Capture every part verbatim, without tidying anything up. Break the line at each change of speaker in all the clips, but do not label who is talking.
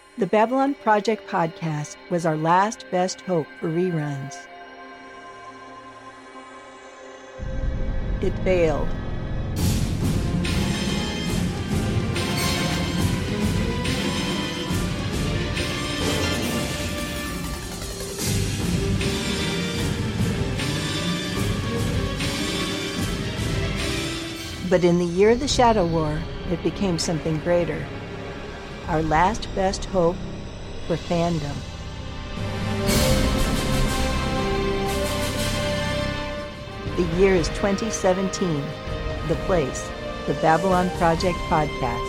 The Babylon Project podcast was our last best hope for reruns. It failed. But in the year of the Shadow War, it became something greater. Our last best hope for fandom. The year is twenty seventeen. The place, the Babylon Project podcast.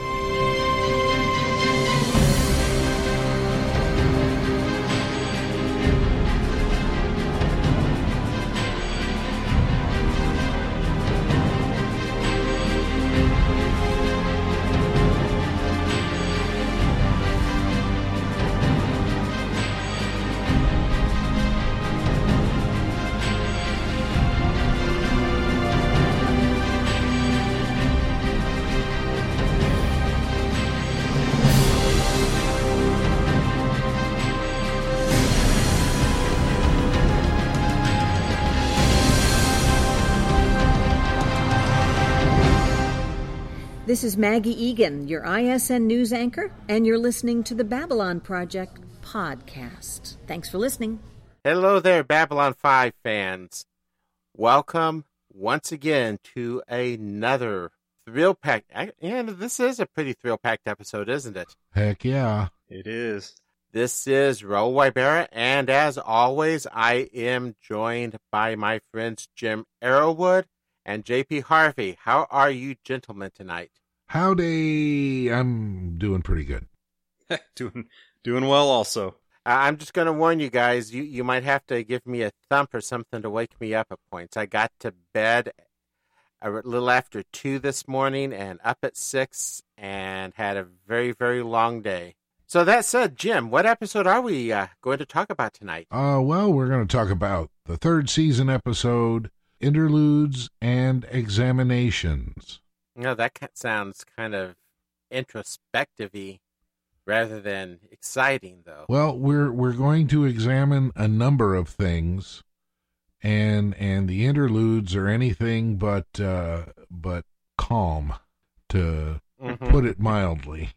This is Maggie Egan, your I S N news anchor, and you're listening to the Babylon Project podcast. Thanks for listening.
Hello there, Babylon five fans. Welcome once again to another thrill-packed... And this is a pretty thrill-packed episode, isn't it?
Heck yeah.
It is.
This is Raul Wybera, and as always, I am joined by my friends Jim Arrowwood and J P Harvey. How are you gentlemen tonight?
Howdy. I'm doing pretty good.
doing doing well also.
I'm just going to warn you guys, you, you might have to give me a thump or something to wake me up at points. I got to bed a little after two this morning and up at six and had a very, very long day. So that said, Jim, what episode are we uh, going to talk about tonight?
Uh, well, we're going to talk about the third season episode, Interludes and Examinations.
You know, that sounds kind of introspective-y rather than exciting, though.
Well, we're we're going to examine a number of things, and and the interludes are anything but uh, but calm, to mm-hmm. put it mildly.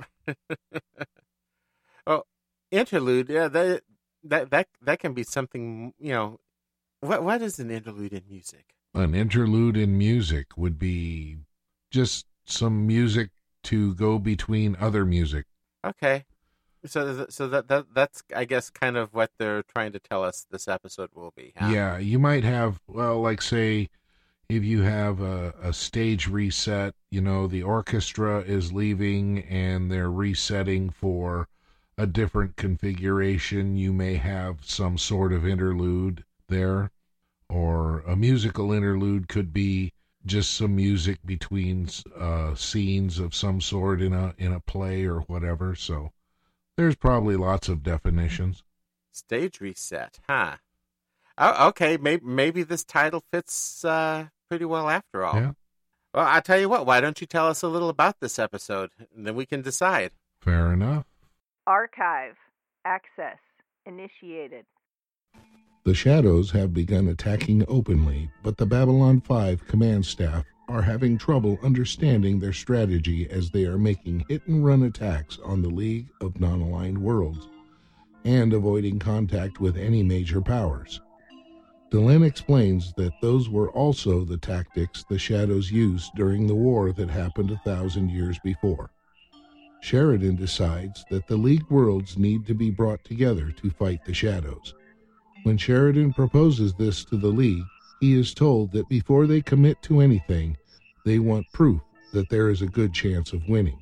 Oh, interlude, yeah, that that that that can be something, you know. What what is an interlude in music?
An interlude in music would be just some music to go between other music.
Okay. So so that, that that's, I guess, kind of what they're trying to tell us this episode will be. Huh?
Yeah, you might have, well, like, say, if you have a, a stage reset, you know, the orchestra is leaving and they're resetting for a different configuration, you may have some sort of interlude there. Or a musical interlude could be just some music between uh, scenes of some sort in a in a play or whatever. So there's probably lots of definitions.
Stage reset, huh? Oh, okay, maybe maybe this title fits uh, pretty well after all.
Yeah.
Well, I'll tell you what. Why don't you tell us a little about this episode, and then we can decide.
Fair enough.
Archive. Access. Initiated.
The Shadows have begun attacking openly, but the Babylon five command staff are having trouble understanding their strategy as they are making hit-and-run attacks on the League of Non-Aligned Worlds and avoiding contact with any major powers. Delenn explains that those were also the tactics the Shadows used during the war that happened a thousand years before. Sheridan decides that the League worlds need to be brought together to fight the Shadows. When Sheridan proposes this to the League, he is told that before they commit to anything, they want proof that there is a good chance of winning.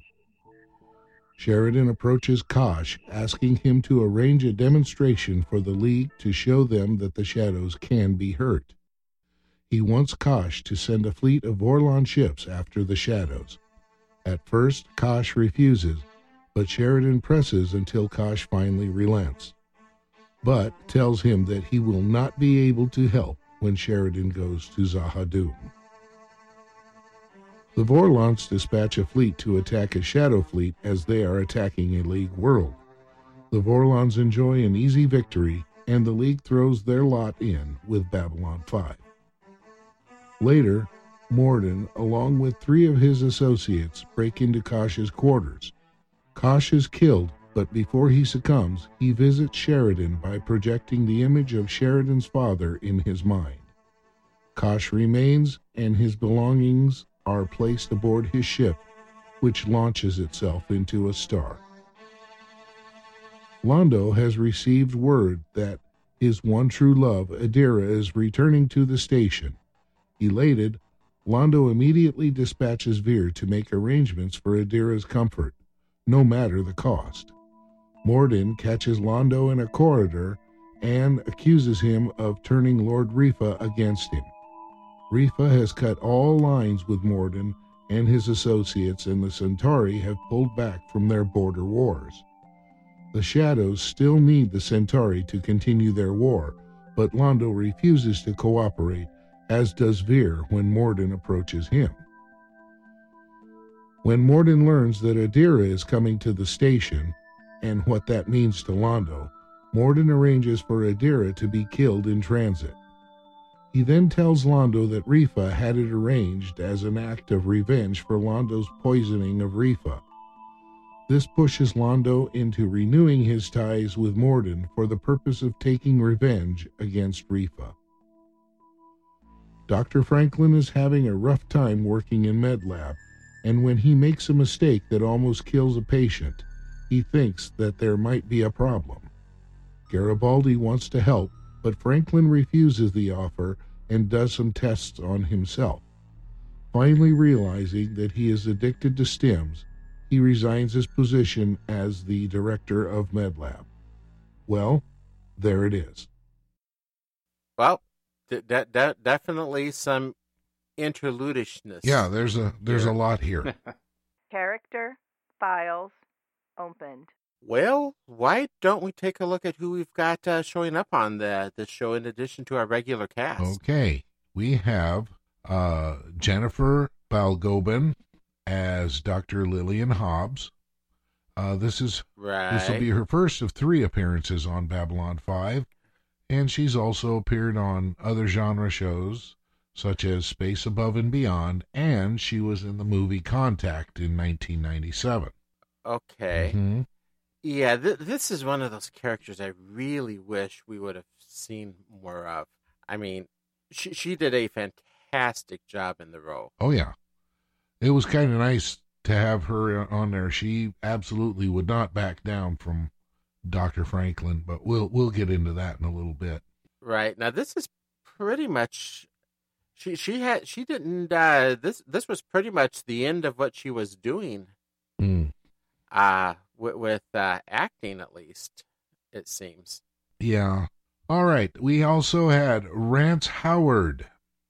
Sheridan approaches Kosh, asking him to arrange a demonstration for the League to show them that the Shadows can be hurt. He wants Kosh to send a fleet of Vorlon ships after the Shadows. At first, Kosh refuses, but Sheridan presses until Kosh finally relents, but tells him that he will not be able to help when Sheridan goes to Zahadum. The Vorlons dispatch a fleet to attack a shadow fleet as they are attacking a League world. The Vorlons enjoy an easy victory, and the League throws their lot in with Babylon five. Later, Morden, along with three of his associates, break into Kosh's quarters. Kosh is killed, but before he succumbs, he visits Sheridan by projecting the image of Sheridan's father in his mind. Kosh remains, and his belongings are placed aboard his ship, which launches itself into a star. Londo has received word that his one true love, Adira, is returning to the station. Elated, Londo immediately dispatches Veer to make arrangements for Adira's comfort, no matter the cost. Morden catches Londo in a corridor and accuses him of turning Lord Rifa against him. Rifa has cut all lines with Morden and his associates, and the Centauri have pulled back from their border wars. The Shadows still need the Centauri to continue their war, but Londo refuses to cooperate, as does Veer when Morden approaches him. When Morden learns that Adira is coming to the station, and what that means to Londo, Morden arranges for Adira to be killed in transit. He then tells Londo that Rifa had it arranged as an act of revenge for Londo's poisoning of Rifa. This pushes Londo into renewing his ties with Morden for the purpose of taking revenge against Rifa. Doctor Franklin is having a rough time working in MedLab, and when he makes a mistake that almost kills a patient, he thinks that there might be a problem. Garibaldi wants to help, but Franklin refuses the offer and does some tests on himself. Finally realizing that he is addicted to stims, he resigns his position as the director of MedLab. Well, there it is.
Well, d- d- d- definitely some interludishness.
Yeah, there's a there's
here.
a lot here.
Character, files, opened.
Well, why don't we take a look at who we've got uh, showing up on the, the show in addition to our regular cast?
Okay, we have uh, Jennifer Balgobin as Doctor Lillian Hobbs. Uh, this is
Right.
this will be her first of three appearances on Babylon five, and she's also appeared on other genre shows such as Space Above and Beyond, and she was in the movie Contact in nineteen ninety-seven.
Okay.
Mm-hmm.
Yeah, th- this is one of those characters I really wish we would have seen more of. I mean, she she did a fantastic job in the role.
Oh, yeah. It was kind of nice to have her on there. She absolutely would not back down from Doctor Franklin, but we'll we'll get into that in a little bit.
Right. Now, this is pretty much... She she had she didn't... Uh, this, this was pretty much the end of what she was doing.
Mm.
Uh, with, with uh, acting, at least, it seems.
Yeah. All right. We also had Rance Howard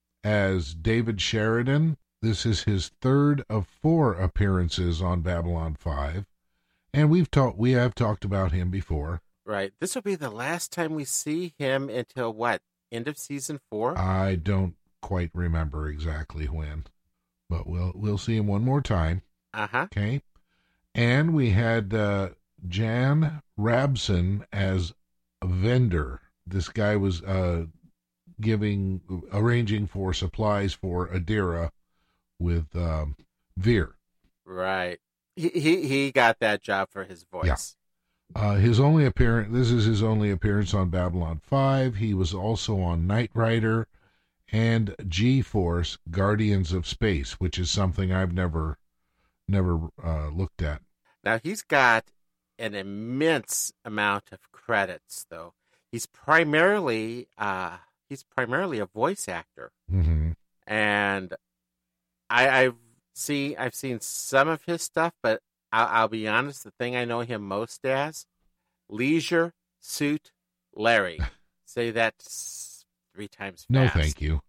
as David Sheridan. This is his third of four appearances on Babylon five, and we've talked we have talked about him before.
Right. This will be the last time we see him until what? End of season four?
I don't quite remember exactly when, but we'll we'll see him one more time.
Uh-huh.
Okay. And we had uh, Jan Rabson as a vendor. This guy was uh, giving, arranging for supplies for Adira with um, Veer.
Right. He, he he got that job for his voice.
Yeah. Uh, his only appearance. This is his only appearance on Babylon five. He was also on Knight Rider and G-Force: Guardians of Space, which is something I've never never uh, looked at.
Now, he's got an immense amount of credits, though. He's primarily uh, he's primarily a voice actor,
Mm-hmm.
and I, I've seen I've seen some of his stuff, but I'll, I'll be honest, the thing I know him most as, Leisure Suit Larry. Say that s- three times fast.
No, thank you.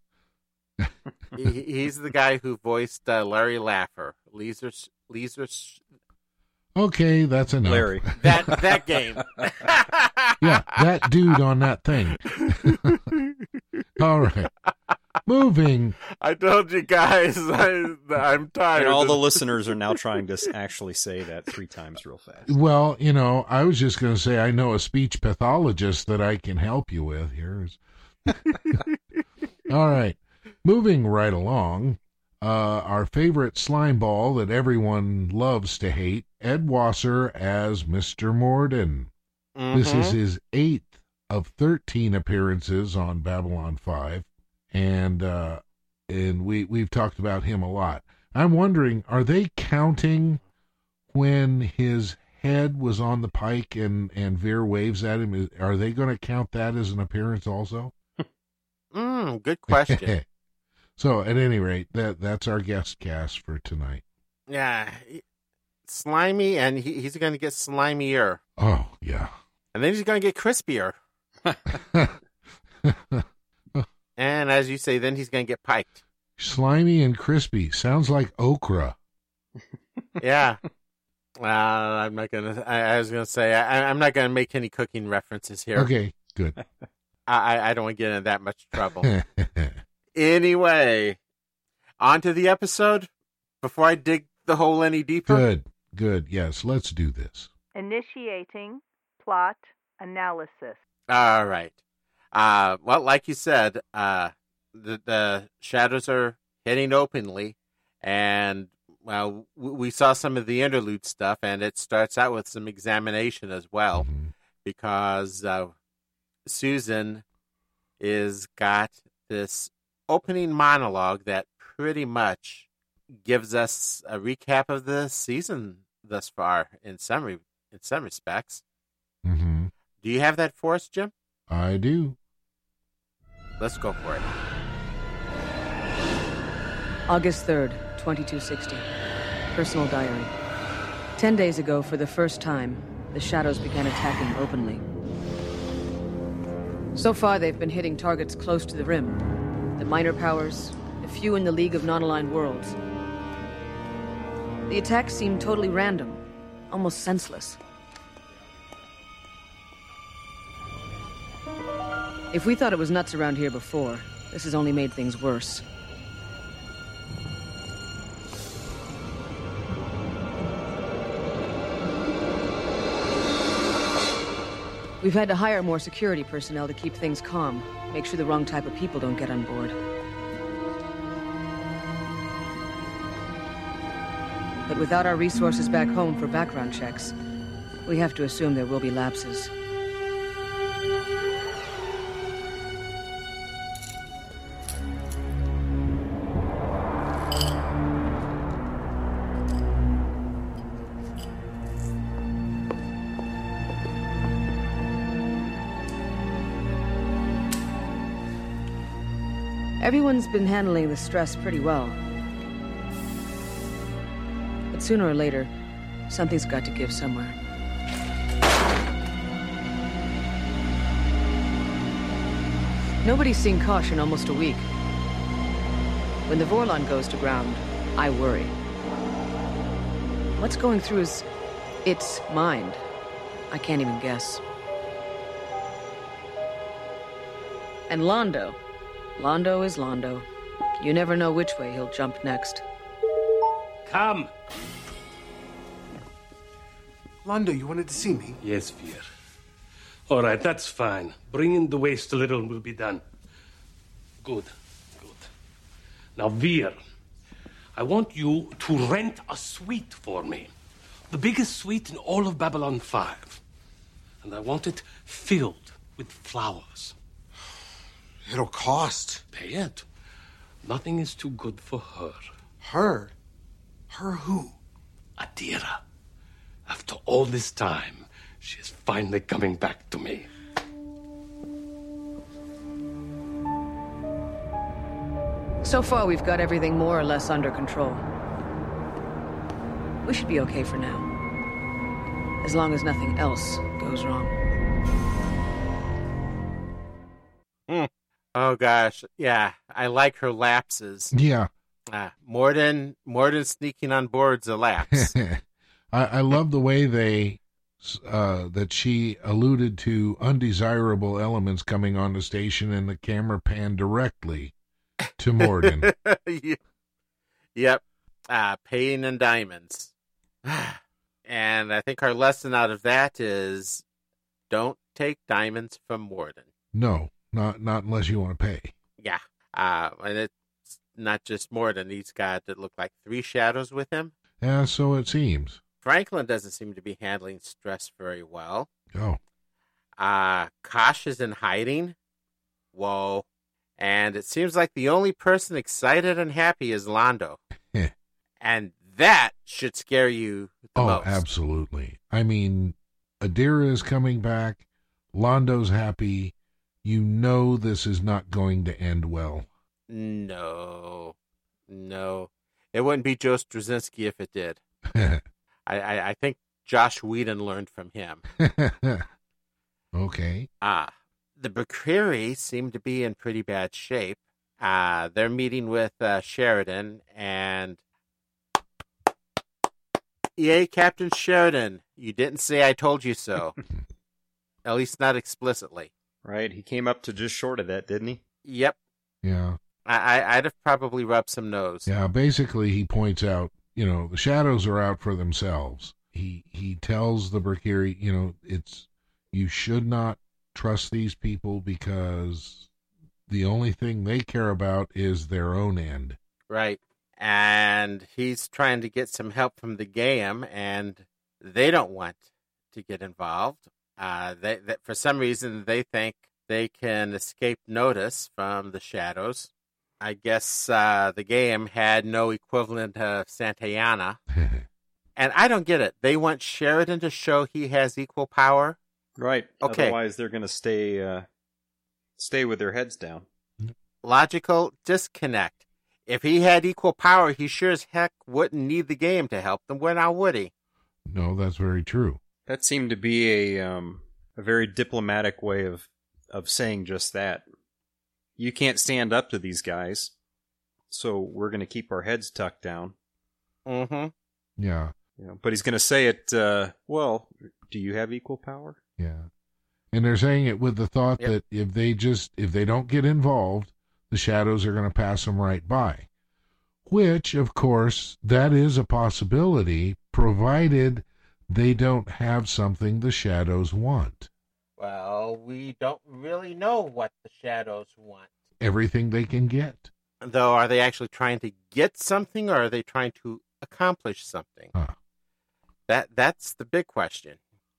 he, he's the guy who voiced uh, Larry Laffer. Leisure Leisure
Okay, that's enough.
Larry.
that that game.
Yeah, that dude on that thing. All right. Moving.
I told you guys, I, I'm tired.
And all the listeners are now trying to s- actually say that three times real fast.
Well, you know, I was just going to say I know a speech pathologist that I can help you with here. All right. Moving right along, uh, our favorite slime ball that everyone loves to hate, Ed Wasser as Mister Morden.
Mm-hmm.
This is his eighth of thirteen appearances on Babylon five. And uh, and we, we've talked about him a lot. I'm wondering, are they counting when his head was on the pike and, and Veer waves at him? Are they going to count that as an appearance also?
Mm, good question.
So, at any rate, that that's our guest cast for tonight.
Yeah. Slimy, and he, he's going to get slimier.
Oh, yeah.
And then he's going to get crispier. And as you say, then he's going to get piked.
Slimy and crispy. Sounds like okra.
Yeah. Uh, I'm not going to, I was going to say, I, I'm not going to make any cooking references here.
Okay, good.
I, I don't want to get in that much trouble. Anyway, on to the episode. Before I dig the hole any deeper.
Good, good. Yes, let's do this.
Initiating plot analysis.
All right. Uh, well, like you said, uh, the, the shadows are hitting openly, and well, w- we saw some of the interlude stuff, and it starts out with some examination as well,
Mm-hmm.
because uh, Susan is got this opening monologue that pretty much gives us a recap of the season thus far in some re- in some respects.
Mm-hmm.
Do you have that for us, Jim?
I do.
Let's go for it.
August third, twenty-two sixty. Personal diary. Ten days ago, for the first time, the shadows began attacking openly. So far, they've been hitting targets close to the rim. The minor powers, a few in the League of Non-Aligned Worlds. The attacks seemed totally random, almost senseless. If we thought it was nuts around here before, this has only made things worse. We've had to hire more security personnel to keep things calm, make sure the wrong type of people don't get on board. But without our resources back home for background checks, we have to assume there will be lapses. Everyone's been handling the stress pretty well. But sooner or later, something's got to give somewhere. Nobody's seen Kosh in almost a week. When the Vorlon goes to ground, I worry. What's going through his... its mind? I can't even guess. And Londo. Londo is Londo. You never know which way he'll jump next.
Come!
Londo, you wanted to see me?
Yes, Veer. All right, that's fine. Bring in the waste a little and we'll be done. Good, good. Now, Veer, I want you to rent a suite for me. The biggest suite in all of Babylon five. And I want it filled with flowers.
It'll cost.
Pay it. Nothing is too good for her.
Her? Her who?
Adira. After all this time, she is finally coming back to me.
So far, we've got everything more or less under control. We should be okay for now. As long as nothing else goes wrong.
Mm. Oh, gosh. Yeah, I like her lapses.
Yeah.
Uh, Morden, Morden sneaking on board's a lapse.
I, I love the way they, uh, that she alluded to undesirable elements coming on the station and the camera panned directly to Morden.
Yep. Uh, paying in diamonds. And I think our lesson out of that is don't take diamonds from Morden.
No, not not unless you want to pay.
Yeah. Uh, and it's not just Morden. He's got, it look like, three shadows with him.
Yeah, so it seems.
Franklin doesn't seem to be handling stress very well.
Oh.
Uh, Kosh is in hiding. Whoa. And it seems like the only person excited and happy is Londo. And that should scare you the
oh,
most.
Absolutely. I mean, Adira is coming back. Londo's happy. You know this is not going to end well.
No. No. It wouldn't be Joe Straczynski if it did. I, I, I think Josh Whedon learned from him.
Okay.
Ah. Uh, the Bakiri seem to be in pretty bad shape. Uh, they're meeting with uh, Sheridan, and Yay, Captain Sheridan, you didn't say I told you so. At least not explicitly.
Right, he came up to just short of that, didn't he?
Yep.
Yeah.
I, I, I'd have probably rubbed some nose.
Yeah, basically he points out, you know, the shadows are out for themselves. He he tells the Bakiri, you know, it's you should not trust these people because the only thing they care about is their own end.
Right. And he's trying to get some help from the Gayam, and they don't want to get involved. Uh, they, they, for some reason, they think they can escape notice from the shadows. I guess uh, the Gayam had no equivalent of Santayana. And I don't get it. They want Sheridan to show he has equal power?
Right.
Okay.
Otherwise, they're going to stay uh, stay with their heads down.
Logical disconnect. If he had equal power, he sure as heck wouldn't need the game to help them. Well, now would he?
No, that's very true.
That seemed to be a um, a very diplomatic way of, of saying just that. You can't stand up to these guys, so we're going to keep our heads tucked down.
Mm-hmm.
Yeah.
You know, but he's going to say it, uh, well, do you have equal power?
Yeah. And they're saying it with the thought
Yep.
that if they just, if they don't get involved, the shadows are going to pass them right by. Which, of course, that is a possibility, provided they don't have something the shadows want.
Well, we don't really know what the shadows want.
Everything they can get.
Though, are they actually trying to get something, or are they trying to accomplish something?
Huh.
That That's the big question.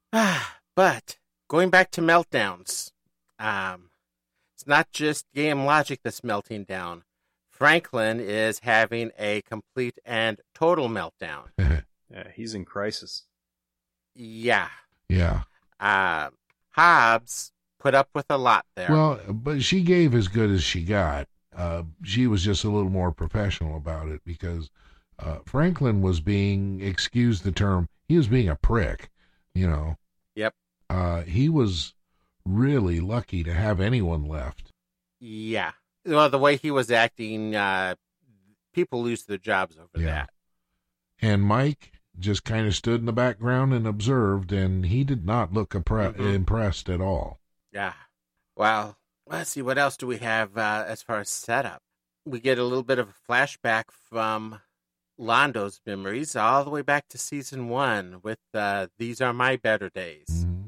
But, going back to meltdowns, um, it's not just game logic that's melting down. Franklin is having a complete and total meltdown.
Yeah, he's in crisis.
Yeah.
Yeah.
Uh, Hobbs put up with a lot there.
Well, but she gave as good as she got. Uh, she was just a little more professional about it because uh, Franklin was being, excuse the term, he was being a prick, you know.
Yep.
Uh, he was really lucky to have anyone left.
Yeah. Well, the way he was acting, uh, people lose their jobs over
Yeah.
that.
And Mike just kind of stood in the background and observed, and he did not look impre-
Mhm.
impressed at all.
Yeah. Well, let's see. What else do we have uh, as far as setup? We get a little bit of a flashback from Londo's memories all the way back to season one with uh, These Are My Better Days.
Mm-hmm.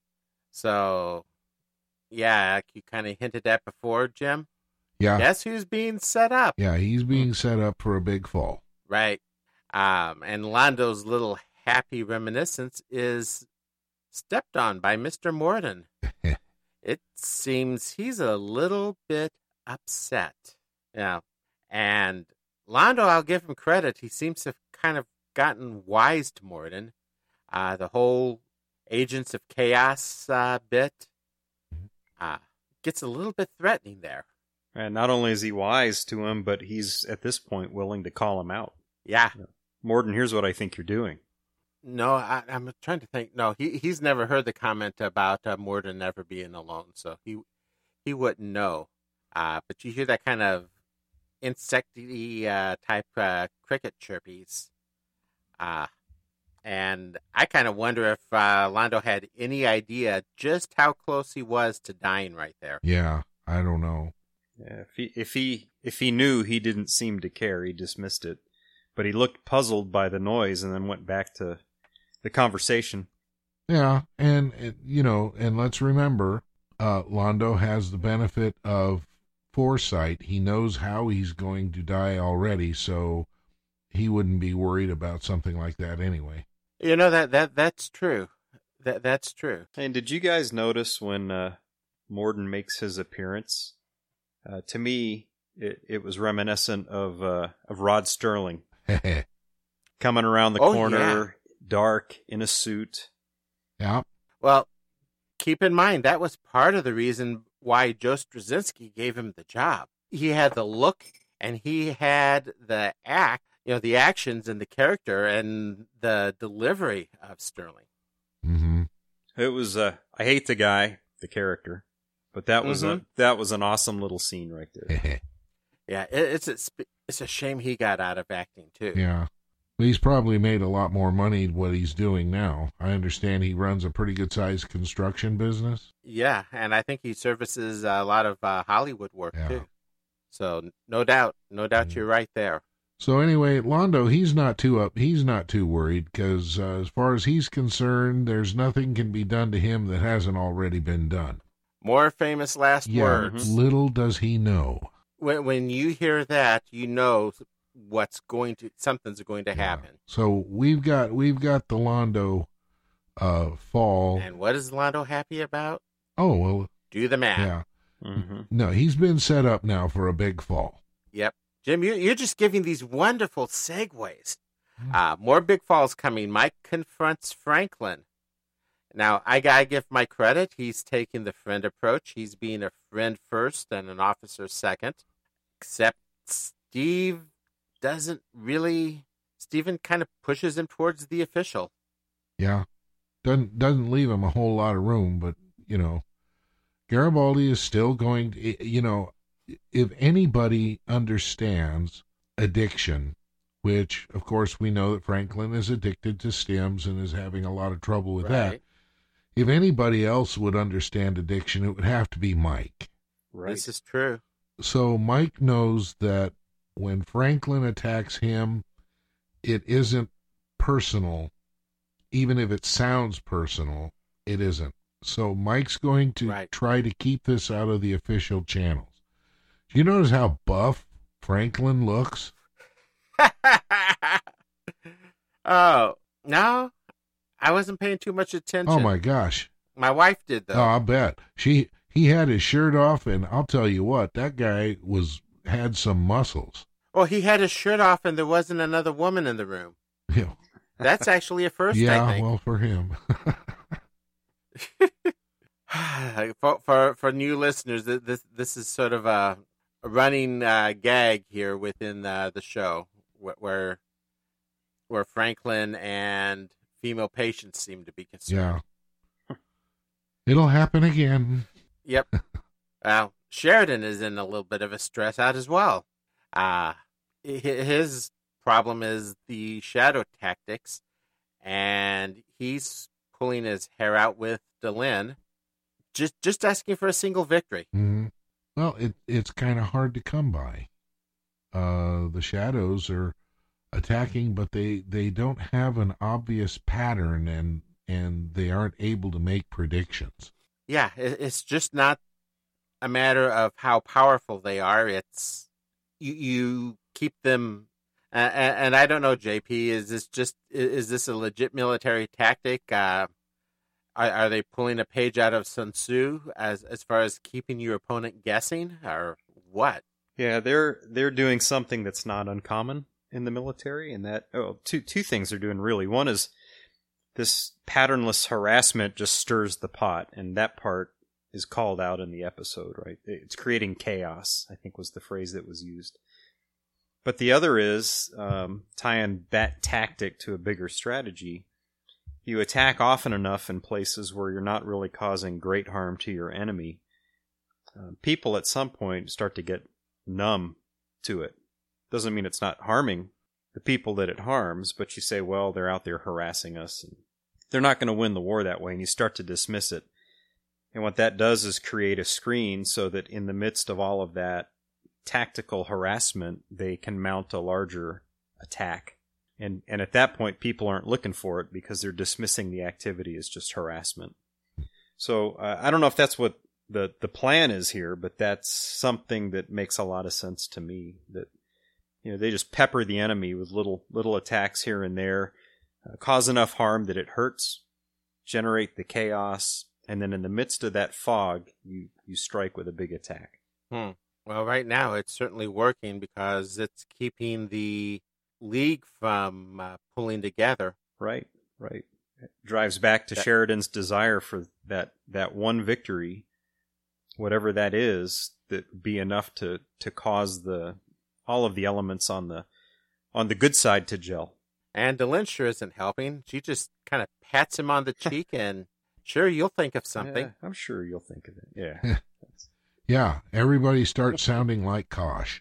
So, yeah, like you kind of hinted at before, Jim.
Yeah.
Guess who's being set up?
Yeah, he's being set up for a big fall.
Right. Um, and Londo's little happy reminiscence is stepped on by Mister Morden. It seems he's a little bit upset. Yeah. And Londo, I'll give him credit. He seems to have kind of gotten wise to Morden. Uh, the whole Agents of Chaos uh, bit uh, gets a little bit threatening there.
And not only is he wise to him, but he's, at this point, willing to call him out.
Yeah.
Morden, here's what I think you're doing.
No, I, I'm trying to think. No, he he's never heard the comment about uh, Morden never being alone, so he he wouldn't know. Uh, but you hear that kind of insecty uh, type uh, cricket chirpies. Uh, and I kind of wonder if uh, Londo had any idea just how close he was to dying right there.
Yeah, I don't know.
Yeah, if he if he if he knew, he didn't seem to care. He dismissed it, but he looked puzzled by the noise and then went back to the conversation.
Yeah, and, and you know, and let's remember, uh, Londo has the benefit of foresight. He knows how he's going to die already, so he wouldn't be worried about something like that anyway.
You know, that that that's true. That that's true.
And did you guys notice when uh, Morden makes his appearance? Uh, to me, it, it was reminiscent of uh, of Rod Sterling coming around the
Oh,
corner,
yeah.
dark in a suit.
Yeah.
Well, keep in mind, that was part of the reason why Joe Straczynski gave him the job. He had the look, and he had the act, you know, the actions and the character and the delivery of Sterling.
Mm-hmm.
It was uh, I hate the guy, the character, but that was
Mhm.
a that was an awesome little scene right there.
Yeah, it, it's a, sp- it's a shame he got out of acting, too.
Yeah. He's probably made a lot more money what he's doing now. I understand he runs a pretty good-sized construction business.
Yeah, and I think he services a lot of uh, Hollywood work,
Yeah.
too. So, no doubt, no doubt you're right there.
So anyway, Londo, he's not too up. He's not too worried because uh, as far as he's concerned, there's nothing can be done to him that hasn't already been done.
More famous last
Yeah,
words.
little does he know.
When when you hear that, you know what's going to something's going to happen.
So we've got we've got the Londo uh, fall.
And what is Londo happy about?
Oh well,
Do the math.
yeah.
Mm-hmm.
No, he's been set up now for a big fall.
Yep. Jim, you're, you're just giving these wonderful segues. Uh, more big falls coming. Mike confronts Franklin. Now, I gotta give Mike credit. He's taking the friend approach. He's being a friend first and an officer second. Except Steve doesn't really... Steven kind of pushes him towards the official.
Yeah, doesn't doesn't leave him a whole lot of room, but you know, Garibaldi is still going to, you know, if anybody understands addiction, which of course we know that Franklin is addicted to stims and is having a lot of trouble with that.
Right.
If anybody else would understand addiction, it would have to be Mike.
Right.
This is true.
So Mike knows that when Franklin attacks him, it isn't personal. Even if it sounds personal, it isn't. So Mike's going to
Right.
try to keep this out of the official channels. Do you notice how buff Franklin looks?
Oh, no. I wasn't paying too much attention.
Oh my gosh.
My wife did, though.
Oh, I'll bet. She he had his shirt off, and I'll tell you what, that guy was had some muscles.
Well, he had his shirt off and there wasn't another woman in the room.
Yeah,
That's actually a first,
yeah
I think.
well, for him.
for, for for new listeners, th- this this is sort of a, a running uh, gag here within uh, the show, wh- where where Franklin and female patients seem to be concerned.
Yeah. It'll happen again.
Yep. Well, Sheridan is in a little bit of a stress out as well. Uh, hi- his problem is the shadow tactics, and he's pulling his hair out with Delenn, just just asking for a single victory.
Mm-hmm. Well, it it's kind of hard to come by. Uh, the shadows are attacking, but they, they don't have an obvious pattern, and and they aren't able to make predictions.
Yeah, it, it's just not a matter of how powerful they are. It's you you keep them, uh, and, and I don't know, J P. Is this just is this a legit military tactic? Uh, are, are they pulling a page out of Sun Tzu as as far as keeping your opponent guessing, or what?
Yeah, they're they're doing something that's not uncommon in the military, and that oh, two two things they're doing really. One is this patternless harassment just stirs the pot, and that part is called out in the episode, right? It's creating chaos, I think was the phrase that was used. But the other is um, tying that tactic to a bigger strategy. You attack often enough in places where you're not really causing great harm to your enemy. Uh, people at some point start to get numb to it. Doesn't mean it's not harming the people that it harms, but you say, well, they're out there harassing us, and they're not going to win the war that way, and you start to dismiss it. And what that does is create a screen so that in the midst of all of that tactical harassment, they can mount a larger attack. And and at that point, people aren't looking for it because they're dismissing the activity as just harassment. So uh, I don't know if that's what the, the plan is here, but that's something that makes a lot of sense to me. That, you know, they just pepper the enemy with little little attacks here and there, uh, cause enough harm that it hurts, generate the chaos, and then in the midst of that fog, you, you strike with a big attack.
Hmm. Well, right now it's certainly working because it's keeping the League from uh, pulling together.
Right, right. It drives back to that, Sheridan's desire for that, that one victory, whatever that is, that be enough to, to cause the all of the elements on the on the good side to gel.
And Delenn sure isn't helping. She just kind of pats him on the cheek and, sure, you'll think of something.
Yeah, I'm sure you'll think of it. Yeah.
Yeah, everybody starts sounding like Kosh.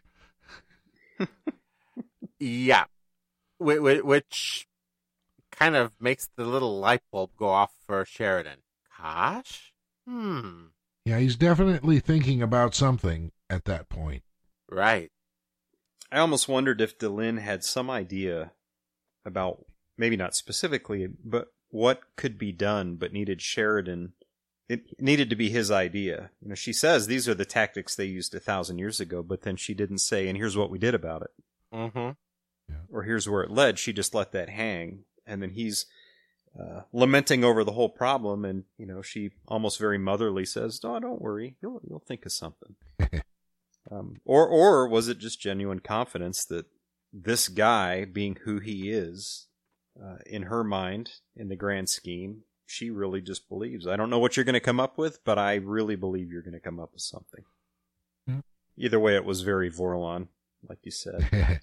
Yeah. Which kind of makes the little light bulb go off for Sheridan. Kosh? Hmm.
Yeah, he's definitely thinking about something at that point.
Right.
I almost wondered if Delenn had some idea about, maybe not specifically, but what could be done, but needed Sheridan. It needed to be his idea. You know, she says these are the tactics they used a thousand years ago, but then she didn't say, and here's what we did about it.
Mm-hmm.
Yeah.
Or here's where it led. She just let that hang. And then he's uh, lamenting over the whole problem. And, you know, she almost very motherly says, oh, don't worry. You'll, you'll think of something. um, or, or was it just genuine confidence that this guy, being who he is, uh, in her mind, in the grand scheme, she really just believes. I don't know what you're going to come up with, but I really believe you're going to come up with something.
Yeah.
Either way, it was very Vorlon, like you said.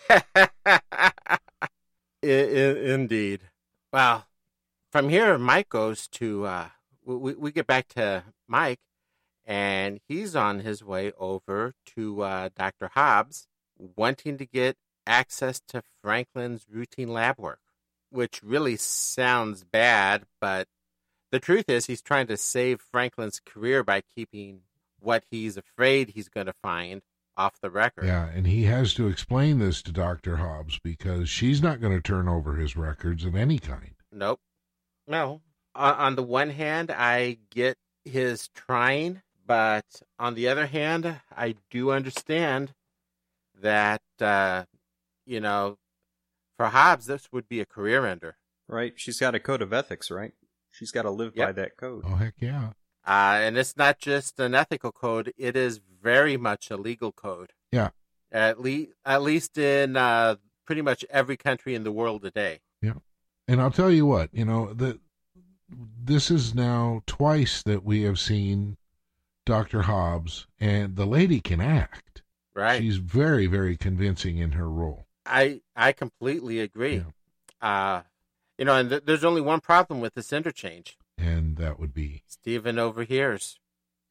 I- I- indeed. Well, from here, Mike goes to, uh, we, we get back to Mike, and he's on his way over to uh, Doctor Hobbs, wanting to get access to Franklin's routine lab work, which really sounds bad, but the truth is he's trying to save Franklin's career by keeping what he's afraid he's going to find off the record.
Yeah, and he has to explain this to Doctor Hobbs because she's not going to turn over his records of any kind.
Nope. No. On, on the one hand, I get his trying, but on the other hand, I do understand that, uh, you know, for Hobbs, this would be a career ender.
Right. She's got a code of ethics, right? She's got to live
Yep.
by that code.
Oh, heck yeah.
Uh, and it's not just an ethical code; it is very much a legal code.
Yeah.
At least, at least in uh, pretty much every country in the world today.
Yeah. And I'll tell you what, you know, the, this is now twice that we have seen Doctor Hobbs, and the lady can act.
Right.
She's very, very convincing in her role.
I I completely agree.
Yeah.
Uh, you know, and th- there's only one problem with this interchange.
And that would be...
Stephen overhears.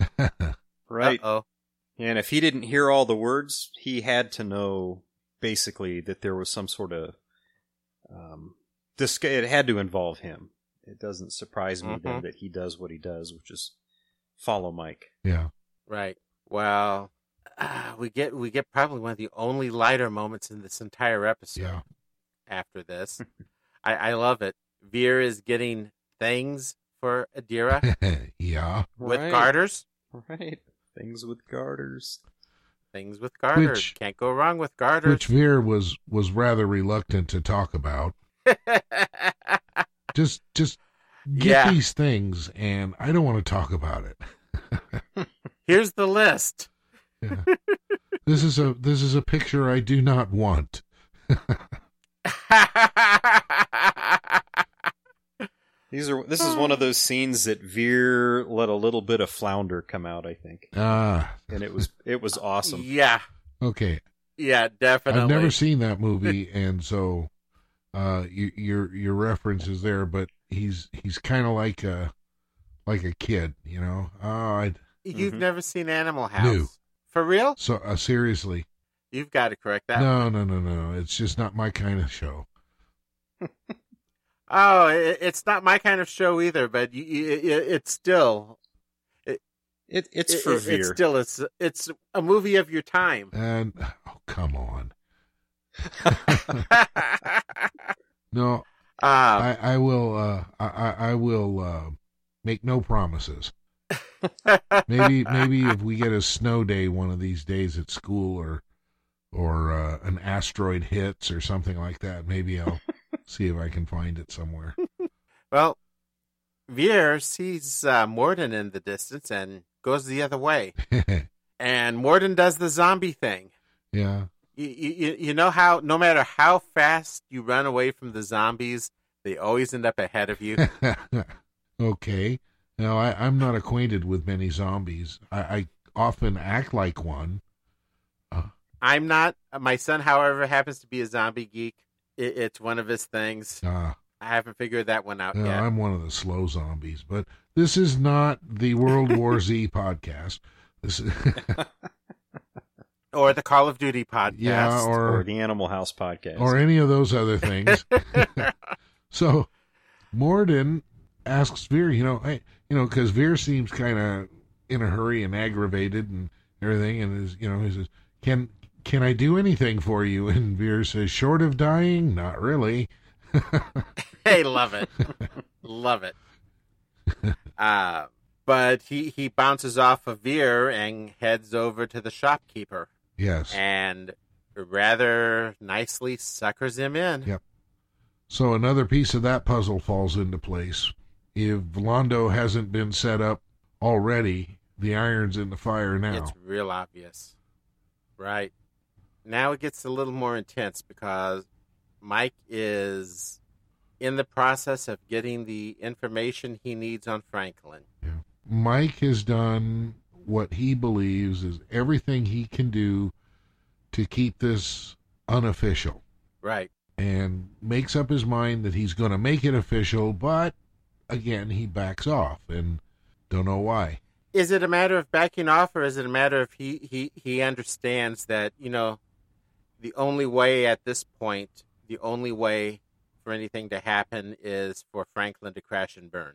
Right.
Uh-oh.
And if he didn't hear all the words, he had to know basically that there was some sort of um this it had to involve him. It doesn't surprise me
Mhm.
then that he does what he does, which is follow Mike.
Yeah.
Right. Well, uh, we get we get probably one of the only lighter moments in this entire episode.
Yeah.
After this, I, I love it. Veer is getting things for Adira
Yeah.
with
Right.
garters.
Right. Things with garters.
Things with garters.
Which-
Can't go wrong with garters.
Which Veer was, was rather reluctant to talk about. Just just get
Yeah.
these things, and I don't want to talk about it.
Here's the list.
Yeah. This is a this is a picture I do not want.
These are this is one of those scenes that Veer let a little bit of flounder come out, I think.
Ah,
And it was it was awesome.
Yeah.
okay.
Yeah, definitely.
I've never seen that movie, and so uh, you, your your reference is there. But he's he's kind of like a like a kid, you know. Oh, I
You've
Mhm.
never seen Animal House.
No.
For real?
so uh, seriously.
You've got to correct that.
No, no, no, no. It's just not my kind of show.
Oh, it, it's not my kind of show either, but you, you, it, it's still,
It, it's
It-
for
it-
Veer.
It's still it's it's a movie of your time.
And oh, come on. No,
uh,
I, I will. Uh, I, I I will uh, make no promises. Maybe maybe if we get a snow day one of these days at school, or or uh, an asteroid hits or something like that, maybe I'll see if I can find it somewhere.
well, Veer sees uh, Morden in the distance and goes the other way, and Morden does the zombie thing.
Yeah.
You, you you know how no matter how fast you run away from the zombies, they always end up ahead of you.
Okay. Now, I, I'm not acquainted with many zombies. I, I often act like one. Uh,
I'm not. My son, however, happens to be a zombie geek. It, it's one of his things.
uh,
I haven't figured that one out
no,
yet.
I'm one of the slow zombies. But this is not the World War Z podcast. This is
Or the Call of Duty podcast.
yeah,
or
or
the Animal House podcast.
or any of those other things. So, Morden asks Veer, you know, hey, you know, because Veer seems kind of in a hurry and aggravated and everything, and is, you know, he says, "Can can I do anything for you?" And Veer says, "Short of dying, not really."
Hey, love it. Love it. Uh, but he, he bounces off of Veer and heads over to the shopkeeper
Yes.
and rather nicely suckers him in.
Yep. So another piece of that puzzle falls into place. If Londo hasn't been set up already, the iron's in the fire now.
It's real obvious. Right. Now it gets a little more intense because Mike is in the process of getting the information he needs on Franklin.
Yeah. Mike has done what he believes is everything he can do to keep this unofficial,
Right.
and makes up his mind that he's going to make it official, but again, he backs off, and don't know why.
Is it a matter of backing off, or is it a matter of he, he, he understands that, you know, the only way at this point, the only way for anything to happen is for Franklin to crash and burn,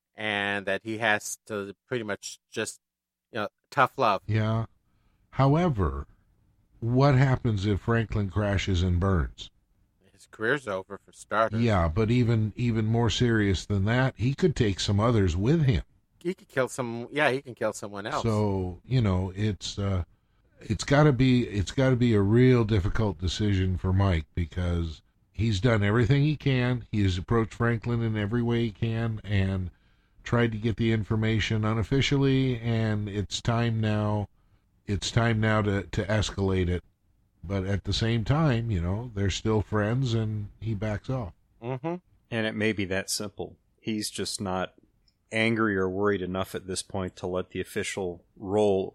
and that he has to pretty much just, you know, tough love.
Yeah. However, what happens if Franklin crashes and burns?
His career's over, for starters.
Yeah, but even even more serious than that, he could take some others with him.
He could kill some. Yeah, he can kill someone else.
So, you know, it's uh, it's got to be it's got to be a real difficult decision for Mike, because he's done everything he can. He has approached Franklin in every way he can and tried to get the information unofficially, and it's time now. It's time now to, to escalate it. But at the same time, you know, they're still friends, and he backs off.
Mm-hmm.
And it may be that simple. He's just not angry or worried enough at this point to let the official role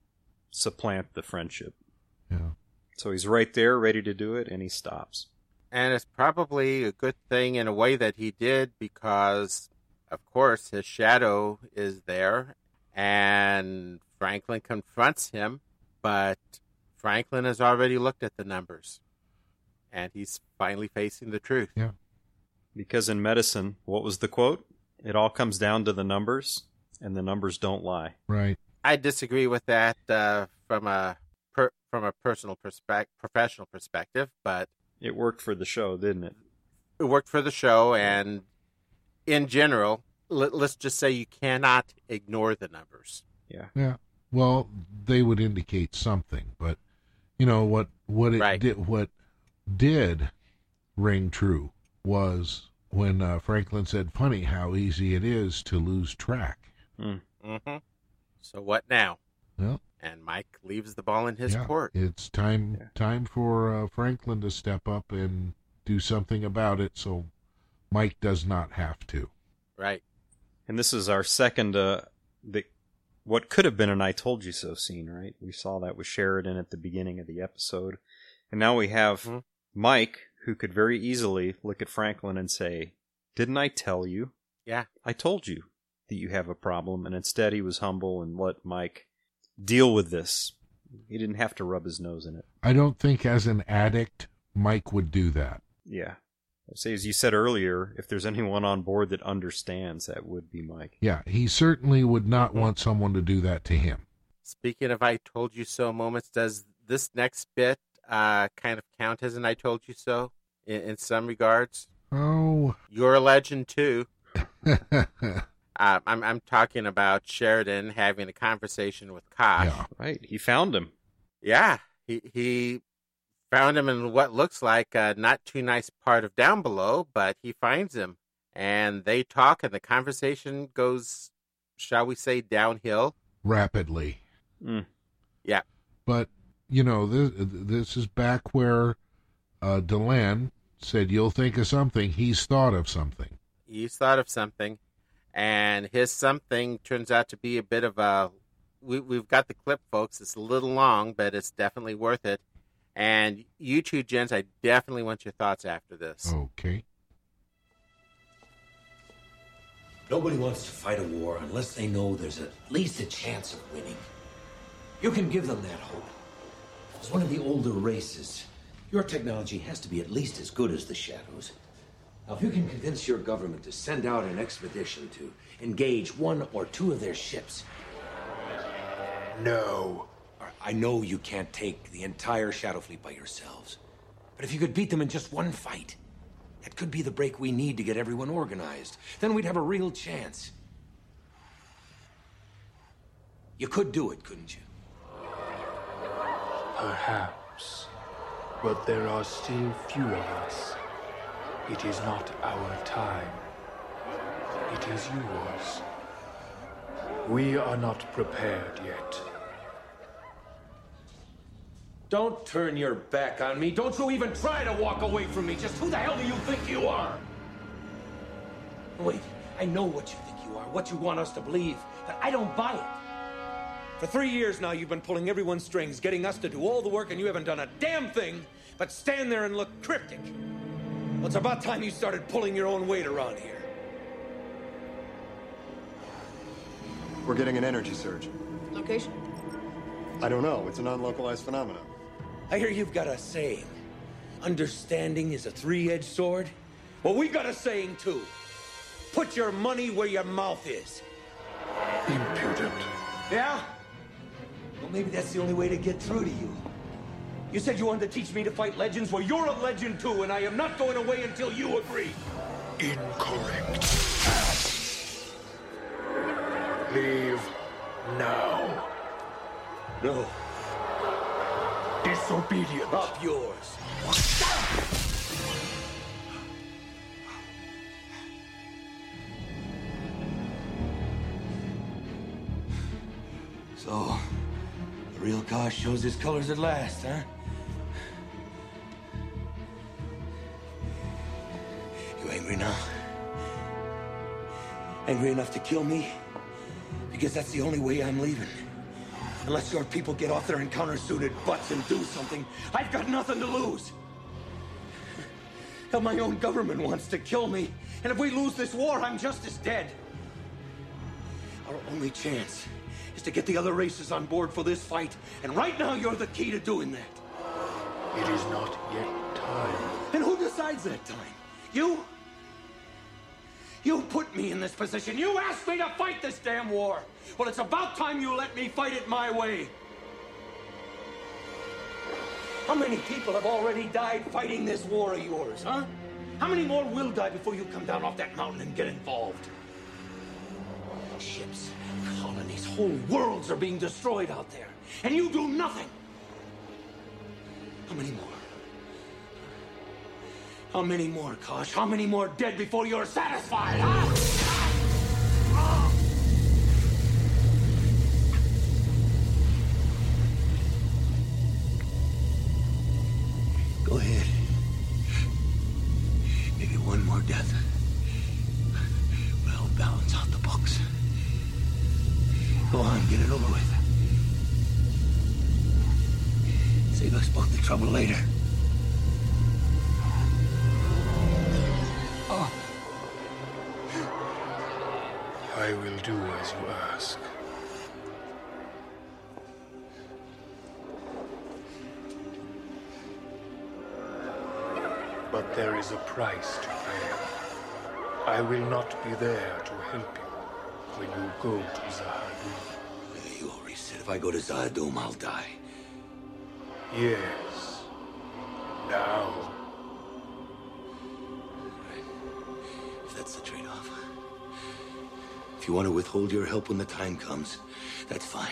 supplant the friendship.
Yeah.
So he's right there, ready to do it, and he stops.
And it's probably a good thing in a way that he did, because, of course, his shadow is there, and Franklin confronts him, but Franklin has already looked at the numbers, and he's finally facing the truth.
Yeah.
Because in medicine, what was the quote? It all comes down to the numbers, and the numbers don't lie.
Right.
I disagree with that uh, from a per, from a personal perspective, professional perspective, but
It worked for the show, didn't it?
it worked for the show, and in general, let, let's just say you cannot ignore the numbers.
Yeah.
Yeah. Well, they would indicate something, but you know what? What it
Right.
did, what did ring true was when uh, Franklin said, "Funny how easy it is to lose track."
Mm.
Mm-hmm. So what now?
Well,
And Mike leaves the ball in his
yeah,
court.
it's time
Yeah.
time for uh, Franklin to step up and do something about it, so Mike does not have to.
Right.
And this is our second, uh, the, what could have been an I told you so scene, right? We saw that with Sheridan at the beginning of the episode. And now we have
Mhm.
Mike, who could very easily look at Franklin and say, "Didn't I tell you?
Yeah.
I told you that you have a problem." And instead he was humble and let Mike deal with this. He didn't have to rub his nose in it.
I don't think as an addict Mike would do that.
Yeah. Say, as you said earlier, if there's anyone on board that understands, that would be Mike.
Yeah, he certainly would not want someone to do that to him.
Speaking of I told you so moments, does this next bit uh, kind of count as an I told you so in, in some regards?
Oh.
You're a legend, too. uh, I'm, I'm talking about Sheridan having a conversation with Kosh.
Yeah.
Right, he found him.
Yeah, he he found him in what looks like a not too nice part of Down Below, but he finds him, and they talk, and the conversation goes, shall we say, downhill?
Rapidly.
Mm.
Yeah.
But, you know, this, this is back where uh, Delenn said, you'll think of something. He's thought of something.
He's thought of something, and his something turns out to be a bit of a... We, we've got the clip, folks. It's a little long, but it's definitely worth it. And you two, gents, I definitely want your thoughts after this.
Okay.
Nobody wants to fight a war unless they know there's at least a chance of winning. You can give them that hope. As one of the older races, your technology has to be at least as good as the Shadows. Now, if you can convince your government to send out an expedition to engage one or two of their ships... No. I know you can't take the entire Shadow Fleet by yourselves. But if you could beat them in just one fight, that could be the break we need to get everyone organized. Then we'd have a real chance. You could do it, couldn't you?
Perhaps. But there are still few of us. It is not our time. It is yours. We are not prepared yet.
Don't turn your back on me. Don't you even try to walk away from me. Just who the hell do you think you are? Wait, I know what you think you are, what you want us to believe, but I don't buy it. For three years now, you've been pulling everyone's strings, getting us to do all the work, and you haven't done a damn thing but stand there and look cryptic. Well, it's about time you started pulling your own weight around here.
We're getting an energy surge.
Location?
I don't know. It's a non-localized phenomenon.
I hear you've got a saying. Understanding is a three-edged sword. Well, we've got a saying, too. Put your money where your mouth is.
Impudent.
Yeah? Well, maybe that's the only way to get through to you. You said you wanted to teach me to fight legends. Well, you're a legend, too, and I am not going away until you agree.
Incorrect. Leave now.
No.
Disobedience.
Up yours. So, the real Kosh shows his colors at last, huh? You angry now? Angry enough to kill me? Because that's the only way I'm leaving. Unless your people get off their encounter-suited butts and do something, I've got nothing to lose. Hell, my own government wants to kill me. And if we lose this war, I'm just as dead. Our only chance is to get the other races on board for this fight. And right now, you're the key to doing that.
It is not yet time.
And who decides that time? You? You put me in this position. You asked me to fight this damn war. Well, it's about time you let me fight it my way. How many people have already died fighting this war of yours, huh? How many more will die before you come down off that mountain and get involved? Ships, colonies, whole worlds are being destroyed out there, and you do nothing. How many more? How many more, Kosh? How many more dead before you're satisfied, huh? Go ahead. Maybe one more death. Well, balance out the books. Go on, get it over with. Save us both the trouble later.
I will do as you ask.
But
there is a price to pay. I will not be there to help you when you go to Zahadum.
You already said if I go to Zahadum, I'll die.
Yes. Now.
If that's the trade-off. If you want to withhold your help when the time comes, that's fine.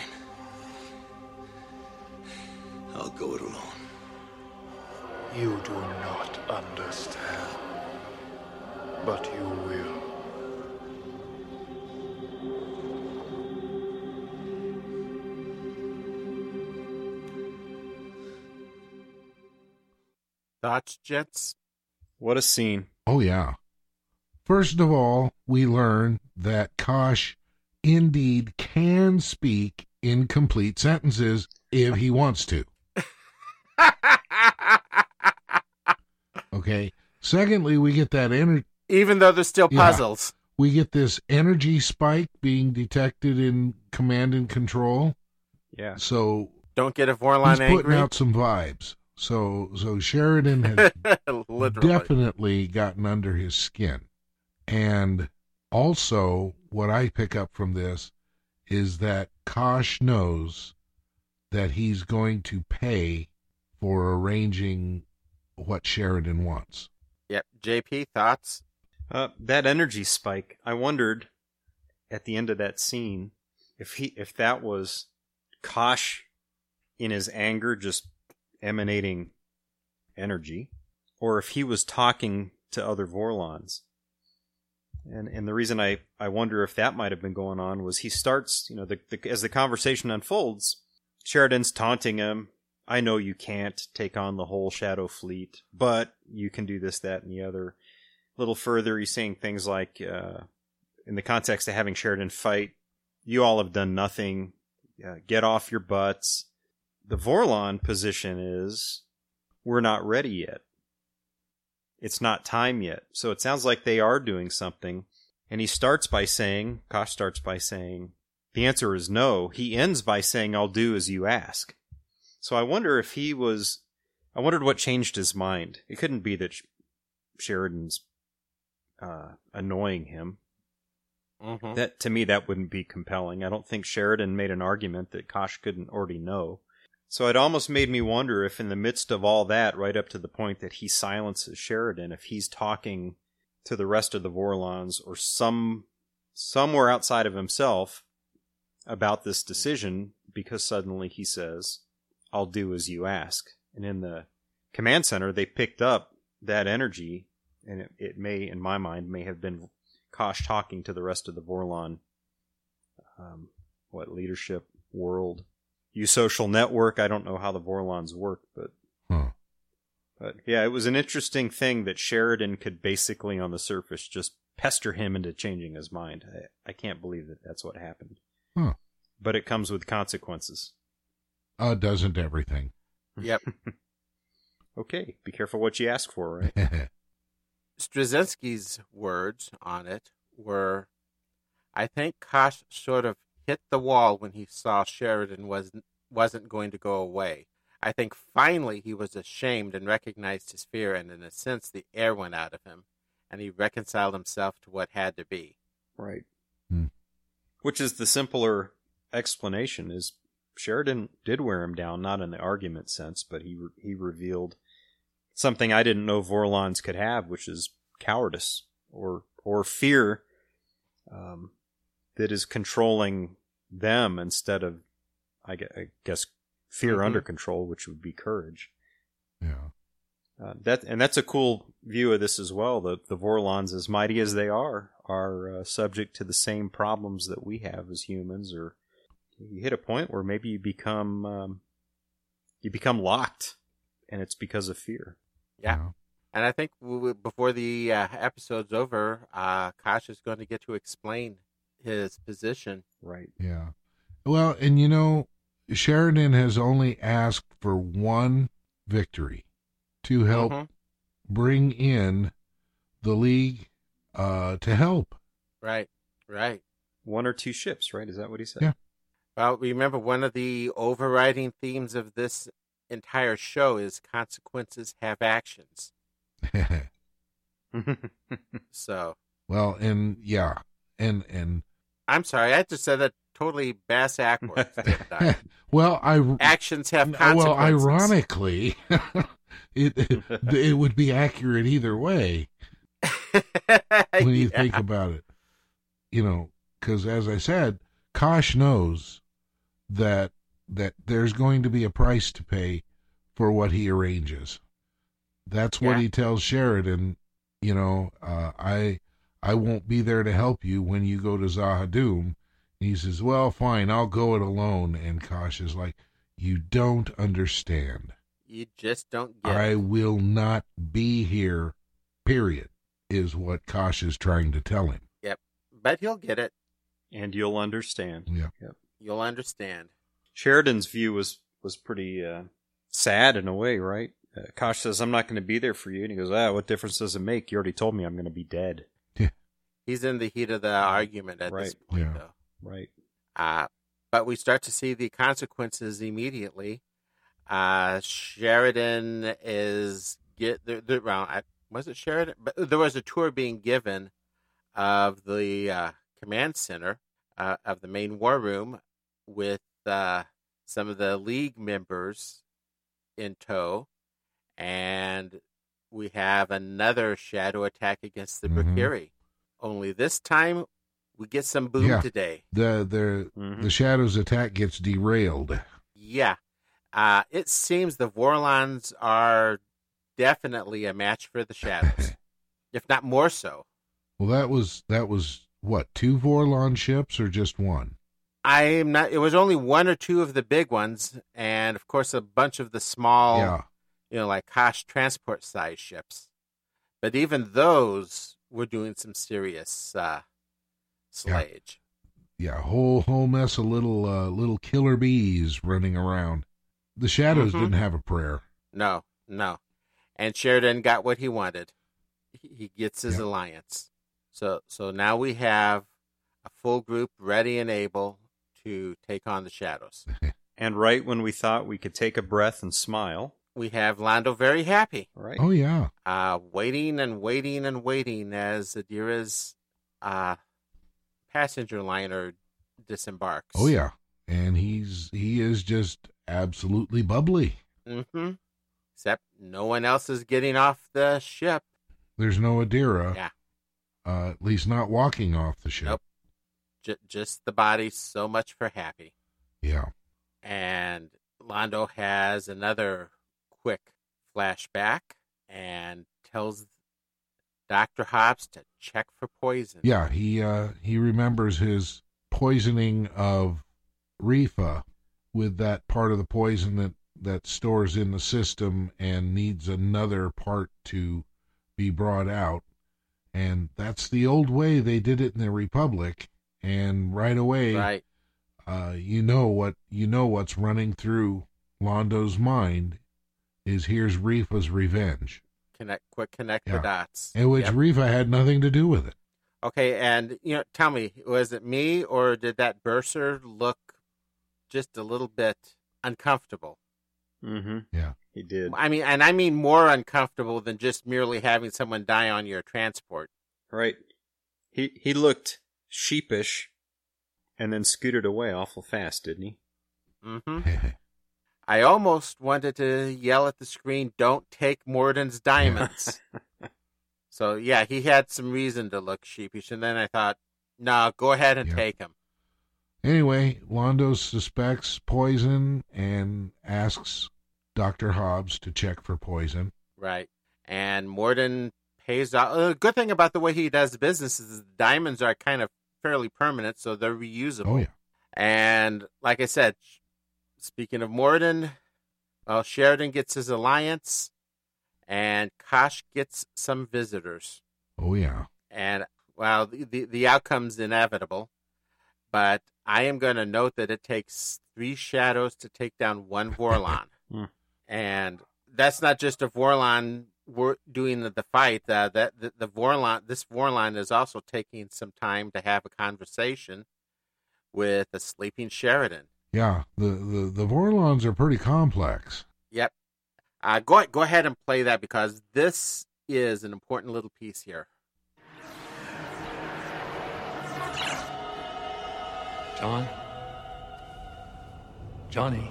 I'll go it alone.
You do not understand. But you will.
Thoughts, gents?
What a scene.
Oh, yeah. First of all, we learn that Kosh indeed can speak in complete sentences if he wants to. Okay. Secondly, we get that energy.
Even though there's still puzzles.
Yeah, we get this energy spike being detected in command and control.
Yeah.
So
don't get a Vorlon
he's
angry.
putting out some vibes. So so Sheridan has definitely gotten under his skin. And also, what I pick up from this is that Kosh knows that he's going to pay for arranging what Sheridan wants.
Yep. J P, thoughts?
Uh, that energy spike, I wondered at the end of that scene if he if that was Kosh in his anger just emanating energy, or if he was talking to other Vorlons. And and the reason I, I wonder if that might have been going on was he starts, you know, the, the as the conversation unfolds, Sheridan's taunting him. I know you can't take on the whole Shadow Fleet, but you can do this, that, and the other. A little further, he's saying things like, uh, in the context of having Sheridan fight, you all have done nothing. Uh, get off your butts. The Vorlon position is, we're not ready yet. It's not time yet. So it sounds like they are doing something. And he starts by saying, Kosh starts by saying, the answer is no. He ends by saying, I'll do as you ask. So I wonder if he was, I wondered what changed his mind. It couldn't be that Sheridan's uh, annoying him. Mm-hmm. That, to me, that wouldn't be compelling. I don't think Sheridan made an argument that Kosh couldn't already know. So it almost made me wonder if in the midst of all that, right up to the point that he silences Sheridan, if he's talking to the rest of the Vorlons or some somewhere outside of himself about this decision, because suddenly he says, I'll do as you ask. And in the command center, they picked up that energy, and it, it may, in my mind, may have been Kosh talking to the rest of the Vorlon, um, what, leadership, world, you social network. I don't know how the Vorlons work, but,
huh.
but yeah, it was an interesting thing that Sheridan could basically on the surface just pester him into changing his mind. I, I can't believe that that's what happened.
Huh.
But it comes with consequences.
Uh, doesn't everything?
Yep.
Okay, be careful what you ask for, right?
Straczynski's words on it were, I think Kosh sort of hit the wall when he saw Sheridan wasn't, wasn't going to go away. I think finally he was ashamed and recognized his fear, and in a sense the air went out of him, and he reconciled himself to what had to be.
Right.
Hmm.
Which is the simpler explanation, is Sheridan did wear him down, not in the argument sense, but he re- he revealed something I didn't know Vorlons could have, which is cowardice or or fear um, that is controlling them instead of, I guess, fear mm-hmm. under control, which would be courage.
Yeah.
Uh, that and that's a cool view of this as well. The the Vorlons, as mighty as they are, are uh, subject to the same problems that we have as humans. Or you hit a point where maybe you become um, you become locked, and it's because of fear.
Yeah, yeah. And I think we, we, before the uh, episode's over, uh, Kosh is going to get to explain his position.
Right.
Yeah. Well, and you know, Sheridan has only asked for one victory to help mm-hmm. bring in the League uh, to help.
Right, right.
One or two ships, right? Is that what he said?
Yeah.
Well, remember, one of the overriding themes of this entire show is consequences have actions. So.
Well, and yeah, and and
I'm sorry, I just said that totally bass backwards.
well, I
actions have consequences.
Well, ironically, it, it it would be accurate either way when you yeah. think about it. You know, because as I said, Kosh knows that that there's going to be a price to pay for what he arranges. That's what yeah. he tells Sheridan. You know, uh, I I won't be there to help you when you go to Zahadum. He says, well, fine, I'll go it alone. And Kosh is like, you don't understand.
You just don't get
I
it.
will not be here, period, is what Kosh is trying to tell him.
Yep, but he'll get it.
And you'll understand.
Yeah.
Yep.
You'll understand.
Sheridan's view was, was pretty uh, sad in a way, right? Uh, Kosh says, I'm not going to be there for you. And he goes, ah, what difference does it make? You already told me I'm going to be dead.
Yeah.
He's in the heat of the argument at
right.
this point,
yeah.
though.
Right.
Uh, but we start to see the consequences immediately. Uh, Sheridan is get the, the well, I, was it Sheridan? But there was a tour being given of the uh, command center uh, of the main war room with uh, some of the League members in tow, and we have another shadow attack against the
mm-hmm.
Brakiri. Only this time. We get some boom
yeah.
today.
The the
mm-hmm.
the Shadows attack gets derailed.
Yeah. Uh, it seems the Vorlons are definitely a match for the Shadows, if not more so.
Well, that was that was what, two Vorlon ships or just one?
I'm not. It was only one or two of the big ones, and of course a bunch of the small,
yeah.
you know, like Kosh transport size ships. But even those were doing some serious uh, slayage.
Yeah, yeah, whole whole mess of little uh, little killer bees running around. The Shadows
mm-hmm.
didn't have a prayer.
No, no. And Sheridan got what he wanted. He gets his
yeah.
alliance. So so now we have a full group ready and able to take on the Shadows.
And right when we thought we could take a breath and smile,
we have Londo very happy.
Right.
Oh, yeah.
Uh, waiting and waiting and waiting as Adira's uh, passenger liner disembarks.
Oh, yeah. And he's he is just absolutely bubbly.
Mm-hmm. Except no one else is getting off the ship.
There's no Adira.
Yeah.
Uh, at least not walking off the ship.
Nope. J- just the body, so much for happy.
Yeah.
And Londo has another quick flashback and tells Doctor Hobbs to check for poison.
Yeah, he uh, he remembers his poisoning of Rifa with that part of the poison that, that stores in the system and needs another part to be brought out. And that's the old way they did it in the Republic. And right away,
right.
Uh, you know what you know what's running through Londo's mind is here's Rifa's revenge.
Connect, quick connect
yeah.
the dots.
And which
yep.
Rifa had nothing to do with it.
Okay, and you know, tell me, was it me or did that bursar look just a little bit uncomfortable?
Mm-hmm.
Yeah,
he did.
I mean, and I mean more uncomfortable than just merely having someone die on your transport.
Right. He he looked sheepish. And then scooted away awful fast, didn't he?
Mm-hmm. I almost wanted to yell at the screen, "Don't take Morden's diamonds." So, yeah, he had some reason to look sheepish. And then I thought, no, go ahead and
yeah.
take him.
Anyway, Londo suspects poison and asks Doctor Hobbs to check for poison.
Right. And Morden pays off. The good thing about the way he does business is the diamonds are kind of fairly permanent, so they're reusable.
Oh, yeah.
And like I said, speaking of Morden, well, Sheridan gets his alliance, and Kosh gets some visitors.
Oh, yeah.
And, well, the, the, the outcome's inevitable, but I am going to note that it takes three Shadows to take down one Vorlon.
mm.
And that's not just a Vorlon doing the, the fight. Uh, that the, the Vorlon, this Vorlon is also taking some time to have a conversation with a sleeping Sheridan.
Yeah, the, the, the Vorlons are pretty complex.
Yep. Uh, go go ahead and play that because this is an important little piece here.
John? Johnny?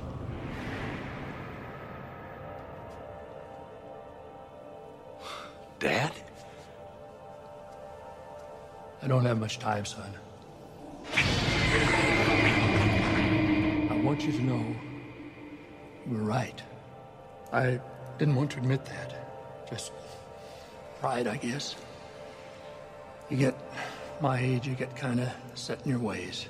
Dad?
I don't have much time, son. I want you to know you were right. I didn't want to admit that. Just pride, I guess. You get my age, you get kind of set in your ways.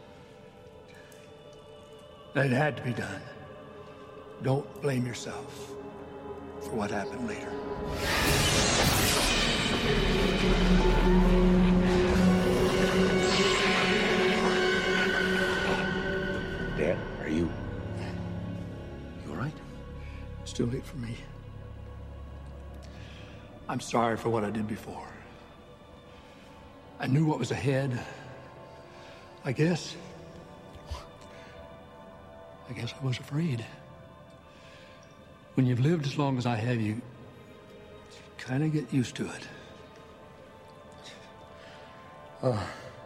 It had to be done. Don't blame yourself for what happened later.
Dad, are you... You all right?
It's too late for me. I'm sorry for what I did before. I knew what was ahead. I guess... I guess I was afraid. When you've lived as long as I have, you, you kind of get used to it. Uh,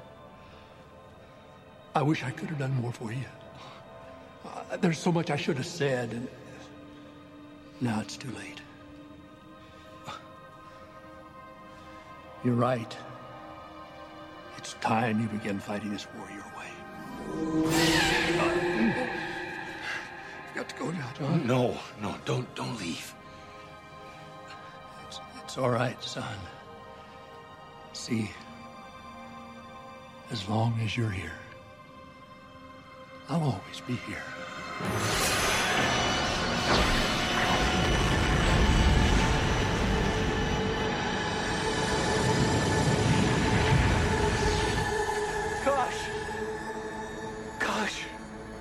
I wish I could have done more for you. Uh, there's so much I should have said, and now it's too late. You're right. It's time you began fighting this war your way. You've got to go now, John.
No, no, don't, don't leave.
It's, it's all right, son. See, as long as you're here, I'll always be here. Gosh! Gosh!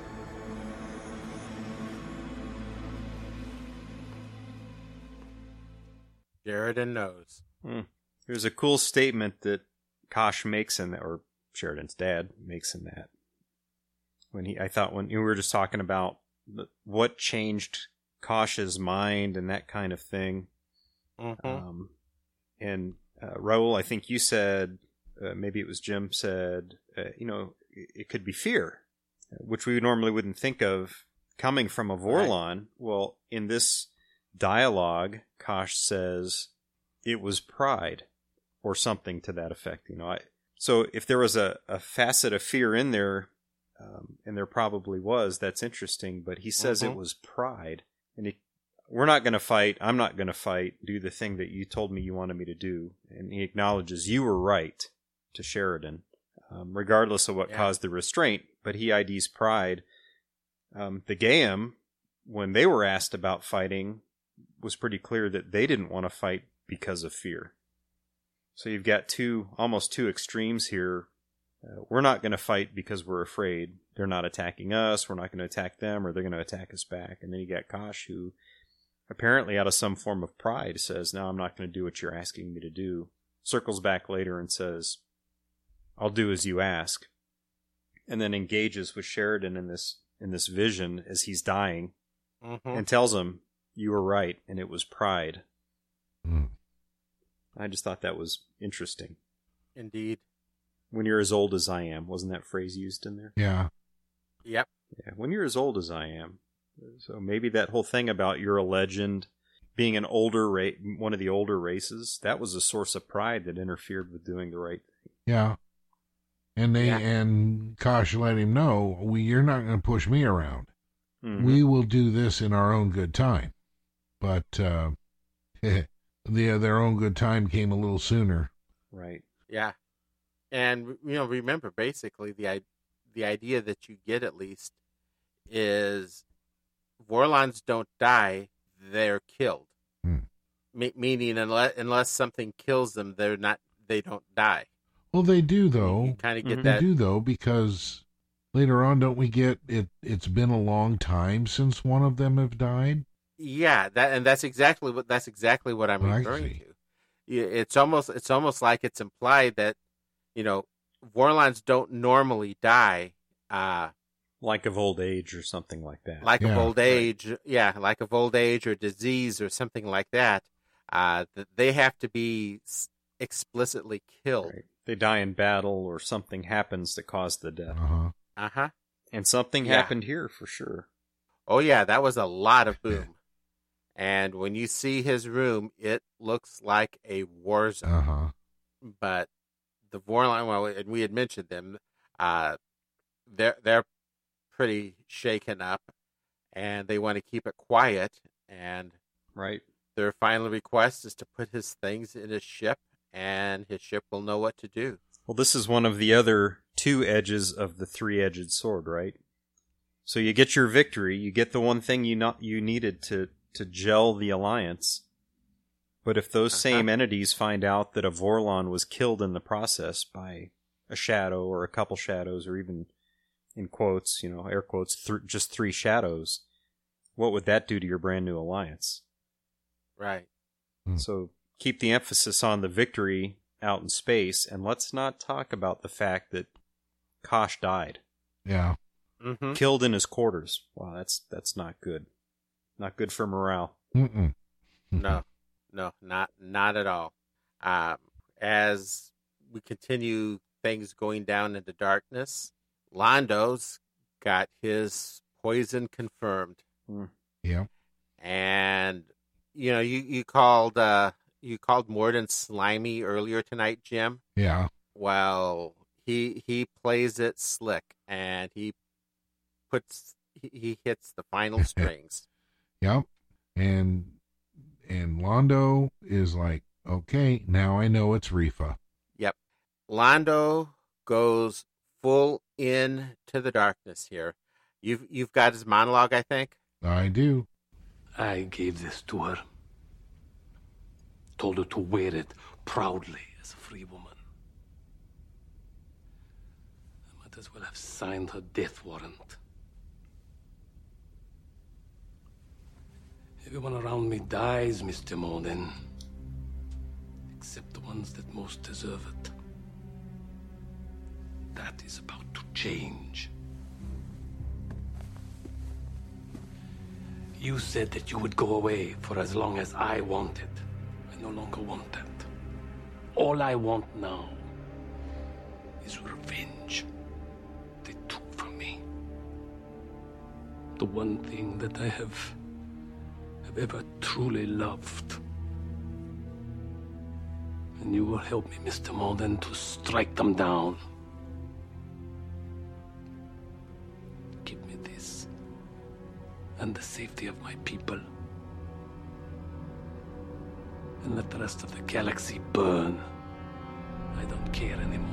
Sheridan knows.
Hmm. There's a cool statement that Kosh makes in that, or Sheridan's dad makes in that. When he, I thought when you know, we were just talking about the, what changed Kosh's mind and that kind of thing.
Mm-hmm.
Um, and uh, Raul, I think you said, uh, maybe it was Jim said, uh, you know, it, it could be fear, which we normally wouldn't think of coming from a Vorlon. Right. Well, in this dialogue, Kosh says it was pride or something to that effect. You know, I, so if there was a, a facet of fear in there, um, and there probably was, that's interesting, but he says mm-hmm. it was pride. And he, we're not going to fight. I'm not going to fight. Do the thing that you told me you wanted me to do. And he acknowledges you were right to Sheridan, um, regardless of what yeah. caused the restraint, but he I Ds pride. Um, the Gaiam, when they were asked about fighting, was pretty clear that they didn't want to fight because of fear. So you've got two, almost two extremes here. Uh, we're not going to fight because we're afraid. They're not attacking us. We're not going to attack them, or they're going to attack us back. And then you got Kosh, who apparently out of some form of pride says, no, I'm not going to do what you're asking me to do. Circles back later and says, I'll do as you ask. And then engages with Sheridan in this, in this vision as he's dying mm-hmm. and tells him, you were right, and it was pride. Mm. I just thought that was interesting.
Indeed.
When you're as old as I am. Wasn't that phrase used in there?
Yeah.
Yep.
Yeah, when you're as old as I am. So maybe that whole thing about you're a legend, being an older ra- one of the older races, that was a source of pride that interfered with doing the right thing.
Yeah. And they
yeah.
and Kosh let him know, we, you're not going to push me around. Mm-hmm. We will do this in our own good time. But uh, the, their own good time came a little sooner.
Right.
Yeah. And, you know, remember, basically, the the idea that you get, at least, is Vorlons don't die, they're killed. Hmm. Me- meaning, unless, unless something kills them, they're not, they don't die.
Well, they do, though.
You kind of get
mm-hmm.
that.
They do, though, because later on, don't we get, it? it's been a long time since one of them have died?
Yeah, that and that's exactly what that's exactly what I'm referring to. It's almost it's almost like it's implied that, you know, Vorlons don't normally die, uh,
like of old age or something like that.
Like
yeah,
of old age, right. yeah, like of old age or disease or something like that. uh, th- they have to be explicitly killed.
Right. They die in battle or something happens that caused the death.
Uh-huh.
Uh-huh.
And something
Yeah.
happened here for sure.
Oh, yeah, that was a lot of boom. And when you see his room, it looks like a war zone.
Uh-huh.
But the Vorlon, well, and we had mentioned them, uh, they're, they're pretty shaken up, and they want to keep it quiet. And
right,
their final request is to put his things in his ship, and his ship will know what to do.
Well, this is one of the other two edges of the three-edged sword, right? So you get your victory, you get the one thing you not you needed to, to gel the alliance. But if those uh-huh. same entities find out that a Vorlon was killed in the process by a shadow or a couple shadows, or even, in quotes, you know, air quotes, th- just three shadows, what would that do to your brand new alliance?
Right.
Hmm.
So keep the emphasis on the victory out in space, and let's not talk about the fact that Kosh died.
Yeah.
Mm-hmm.
Killed in his quarters. Wow, that's that's not good. Not good for morale.
Mm-mm.
No, no, not not at all. Um, as we continue things going down into darkness, Londo's got his poison confirmed.
Mm.
Yeah.
And you know, you you called uh, you called Morden slimy earlier tonight, Jim.
Yeah.
Well, he he plays it slick, and he puts he, he hits the final strings.
Yep. And and Londo is like, okay, now I know it's Rifa.
Yep. Londo goes full in to the darkness here. You've you've got his monologue, I think.
I do.
I gave this to her. Told her to wear it proudly as a free woman. I might as well have signed her death warrant. Everyone around me dies, Mister Morden. Except the ones that most deserve it. That is about to change. You said that you would go away for as long as I wanted. I no longer want that. All I want now is revenge. They took from me the one thing that I have, have ever truly loved. And you will help me, Mister Morden, to strike them down. Give me this and the safety of my people. And let the rest of the galaxy burn. I don't care anymore.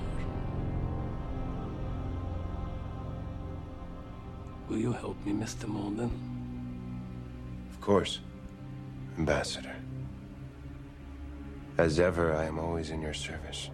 Will you help me, Mister Morden?
Of course, Ambassador. As ever, I am always in your service.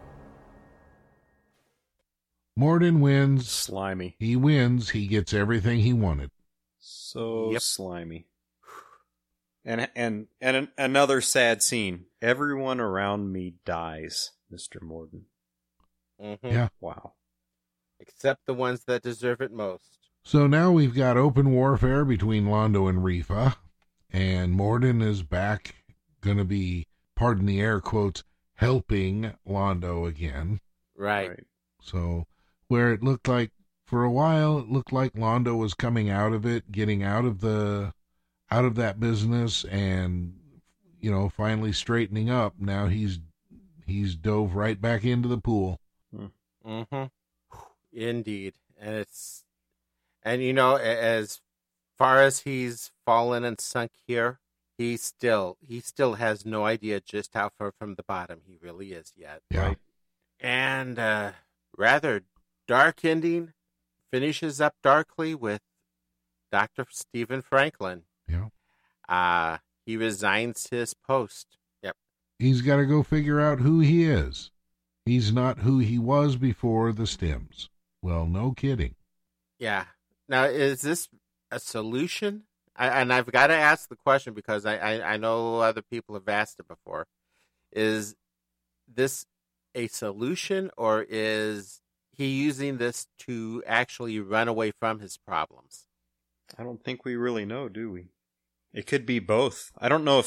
Morden wins.
Slimy.
He wins. He gets everything he wanted.
So
Yep.
slimy. And and and an, another sad scene. Everyone around me dies, Mister Morden.
Mm-hmm.
Yeah.
Wow.
Except the ones that deserve it most.
So now we've got open warfare between Londo and Rifa, and Morden is back, going to be, pardon the air quotes, helping Londo again.
Right.
Right.
So where it looked like, for a while, it looked like Londo was coming out of it, getting out of the, out of that business, and, you know, finally straightening up. Now he's, he's dove right back into the pool.
Mm-hmm. Indeed. And it's, and you know, as far as he's fallen and sunk here, he still, he still has no idea just how far from the bottom he really is yet.
Yeah.
Right. And, uh, rather dark ending finishes up darkly with Doctor Stephen Franklin.
Yeah.
Uh, he resigns his post. Yep.
He's got to go figure out who he is. He's not who he was before the stims. Well, no kidding.
Yeah. Now, is this a solution? I, and I've got to ask the question because I, I, I know other people have asked it before. Is this a solution, or is he using this to actually run away from his problems?
I don't think we really know, do we? It could be both. I don't know if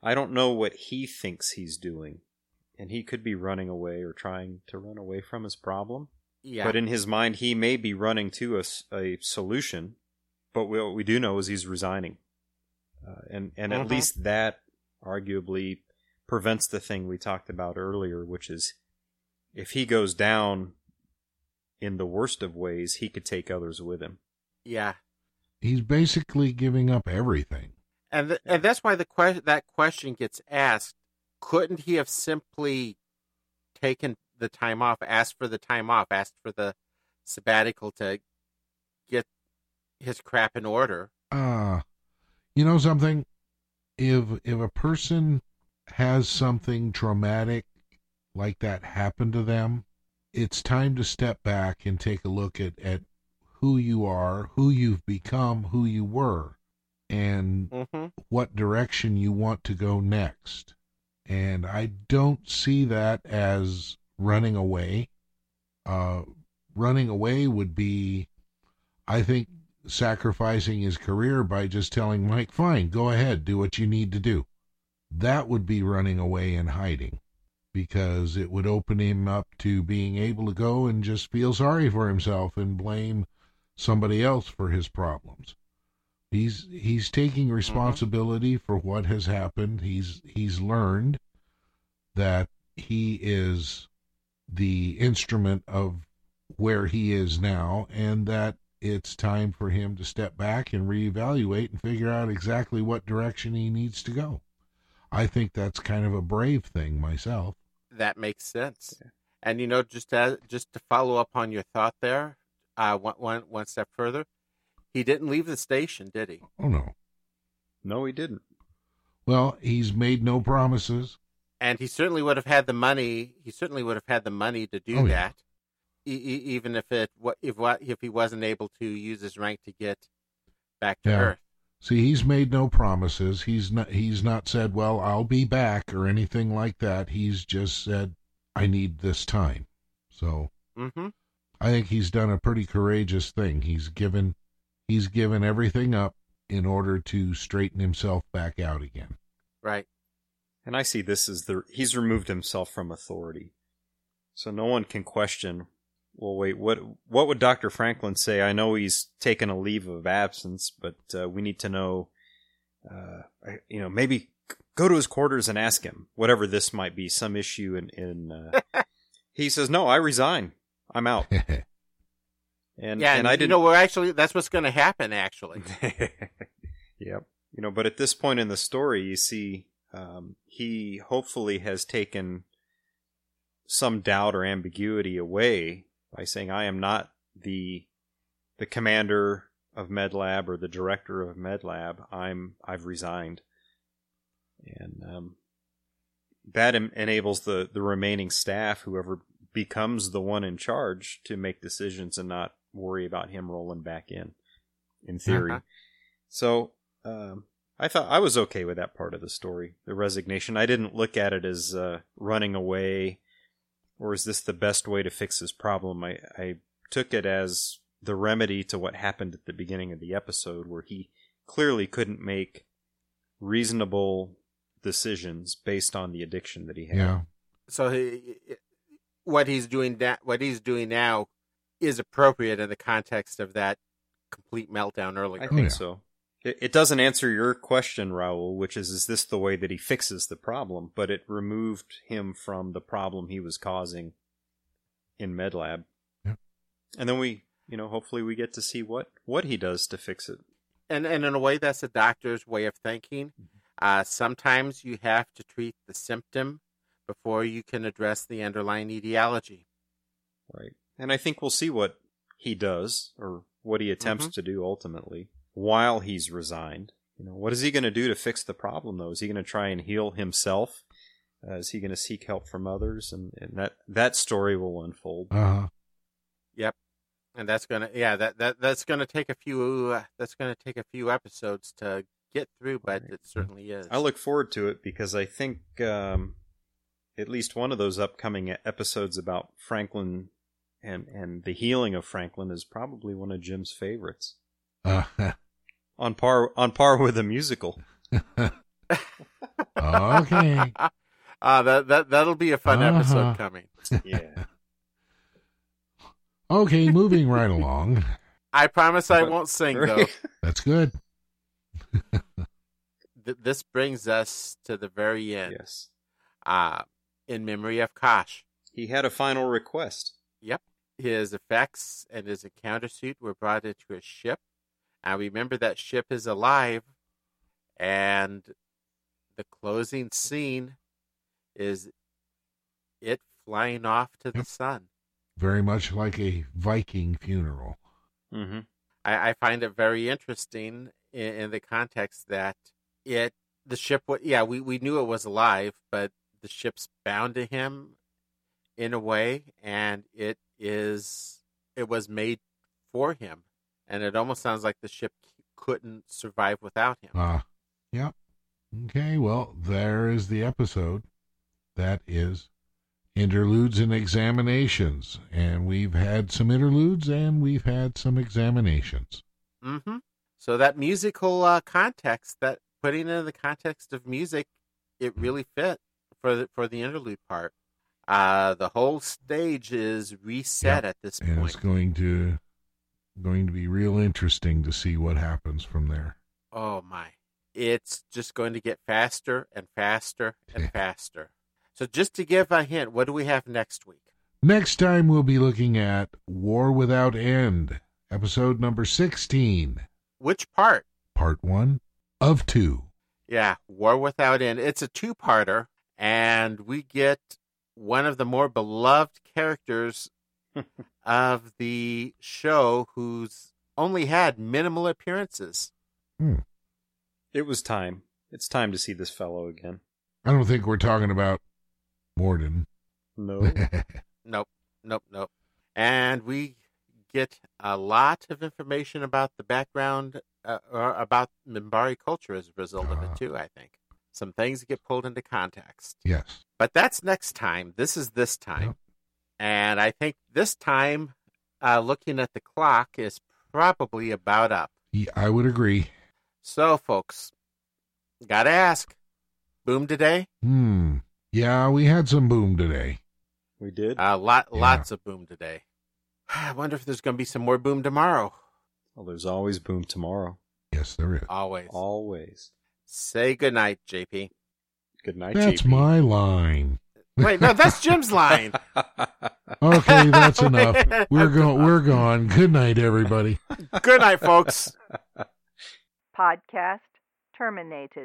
I don't know what he thinks he's doing. And he could be running away or trying to run away from his problem.
Yeah.
But in his mind, he may be running to a, a solution. But what we do know is he's resigning. Uh, and and
Mm-hmm.
at least that arguably prevents the thing we talked about earlier, which is if he goes down in the worst of ways, he could take others with him.
Yeah.
He's basically giving up everything.
And th- and that's why the que- that question gets asked. Couldn't he have simply taken the time off, asked for the time off, asked for the sabbatical to get his crap in order?
Uh, you know something? If if a person has something traumatic like that happen to them, it's time to step back and take a look at, at who you are, who you've become, who you were, and
mm-hmm.
what direction you want to go next. And I don't see that as running away. Uh, running away would be, I think, sacrificing his career by just telling Mike, fine, go ahead, do what you need to do. That would be running away and hiding, because it would open him up to being able to go and just feel sorry for himself and blame somebody else for his problems. He's he's taking responsibility mm-hmm. for what has happened. He's he's learned that he is the instrument of where he is now, and that it's time for him to step back and reevaluate and figure out exactly what direction he needs to go. I think that's kind of a brave thing myself.
That makes sense. Yeah. And, you know, just as, just to follow up on your thought there, uh, one, one, one step further, he didn't leave the station, did he?
Oh, no.
No, he didn't.
Well, he's made no promises.
And he certainly would have had the money. He certainly would have had the money to do
oh,
that,
yeah.
e- even if it if if he wasn't able to use his rank to get back to
yeah.
Earth.
See, he's made no promises. He's not. He's not said, "Well, I'll be back" or anything like that. He's just said, "I need this time." So,
mm-hmm.
I think he's done a pretty courageous thing. He's given, he's given everything up in order to straighten himself back out again.
Right.
And I see this as the he's removed himself from authority, so no one can question. Well, wait, what what would Doctor Franklin say? I know he's taken a leave of absence, but uh, we need to know, uh, you know, maybe go to his quarters and ask him, whatever this might be, some issue in... in uh... He says, no, I resign. I'm out. and
Yeah,
and I didn't...
You know, we're actually, that's what's going to happen, actually.
Yep. You know, but at this point in the story, you see, um, he hopefully has taken some doubt or ambiguity away by saying, I am not the the commander of MedLab or the director of MedLab. I'm I've resigned, and um, that em- enables the the remaining staff, whoever becomes the one in charge, to make decisions and not worry about him rolling back in. In theory, uh-huh. so um, I thought I was okay with that part of the story, the resignation. I didn't look at it as uh, running away. Or is this the best way to fix his problem? I, I took it as the remedy to what happened at the beginning of the episode, where he clearly couldn't make reasonable decisions based on the addiction that he had.
Yeah.
So he, what he's doing da- what he's doing now is appropriate in the context of that complete meltdown earlier.
I think
oh, yeah.
so. It, it doesn't answer your question, Raul, which is, is this the way that he fixes the problem? But it removed him from the problem he was causing in MedLab.
Yeah.
And then we, you know, hopefully we get to see what, what he does to fix it.
And and in a way, that's a doctor's way of thinking. Uh, sometimes you have to treat the symptom before you can address the underlying etiology.
Right. And I think we'll see what he does, or what he attempts
mm-hmm.
to do ultimately, while he's resigned. You know, what is he going to do to fix the problem, though? Is he going to try and heal himself? Uh, is he going to seek help from others? And, and that, that story will unfold.
Uh-huh.
Yep. And that's gonna, yeah, that, that that's gonna take a few, uh, that's gonna take a few episodes to get through, but it certainly is.
I look forward to it because I think um, at least one of those upcoming episodes about Franklin and and the healing of Franklin is probably one of Jim's favorites.
Uh,
on par on par with the musical.
Okay.
Uh, that, that, that'll be a fun
Uh-huh.
episode coming.
Yeah.
Okay, moving right along.
I promise I won't sing, though.
That's good.
Th- this brings us to the very end.
Yes.
Uh, in memory of Kosh.
He had a final request.
Yep. His effects and his encounter suit were brought into a ship. And remember that ship is alive. And the closing scene is it flying off to the
Yep.
sun.
Very much like a Viking funeral.
Mm-hmm.
I, I find it very interesting in, in the context that it the ship wa- yeah we, we knew it was alive, but the ship's bound to him in a way, and it is it was made for him, and it almost sounds like the ship couldn't survive without him.
Ah, uh, yep. Okay, well, there is the episode. That is Interludes and Examinations. And we've had some interludes and we've had some examinations.
Mm-hmm. So that musical uh, context, that putting it in the context of music, it really fit for the, for the interlude part. Uh, the whole stage is reset
Yep.
at this
And
point.
it's going to going to be real interesting to see what happens from there.
Oh my. It's just going to get faster and faster and faster. So just to give a hint, what do we have next week?
Next time we'll be looking at War Without End, episode number sixteen.
Which part?
Part one of two.
Yeah, War Without End. It's a two-parter, and we get one of the more beloved characters of the show who's only had minimal appearances.
Hmm.
It was time. It's time to see this fellow again.
I don't think we're talking about Morden.
No.
Nope, nope, nope. And we get a lot of information about the background, uh, or about Minbari culture as a result uh, of it, too, I think. Some things get pulled into context.
Yes.
But that's next time. This is this time.
Yep.
And I think this time, uh, looking at the clock, is probably about up.
Yeah, I would agree.
So, folks, gotta ask, boom today?
Hmm. Yeah, we had some boom today.
We did?
A uh, lot,
Yeah.
Lots of boom today. I wonder if there's going to be some more boom tomorrow.
Well, there's always boom tomorrow.
Yes, there is.
Always.
Always.
Say goodnight, J P.
Good night,
That's
J P.
my line.
Wait, no, that's Jim's line.
Okay, that's enough. We're going. We're gone. Good night, everybody.
Good night, folks.
Podcast terminated.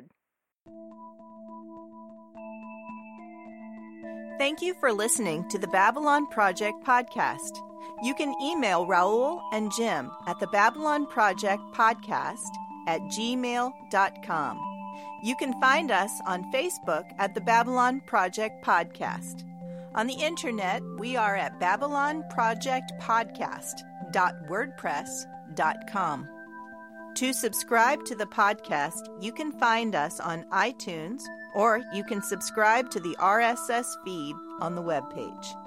Thank you for listening to the Babylon Project podcast. You can email Raul and Jim at the Babylon Project podcast at gmail dot com. You can find us on Facebook at the Babylon Project Podcast. On the internet, we are at babylon project podcast dot wordpress dot com. To subscribe to the podcast, you can find us on iTunes, or you can subscribe to the R S S feed on the webpage.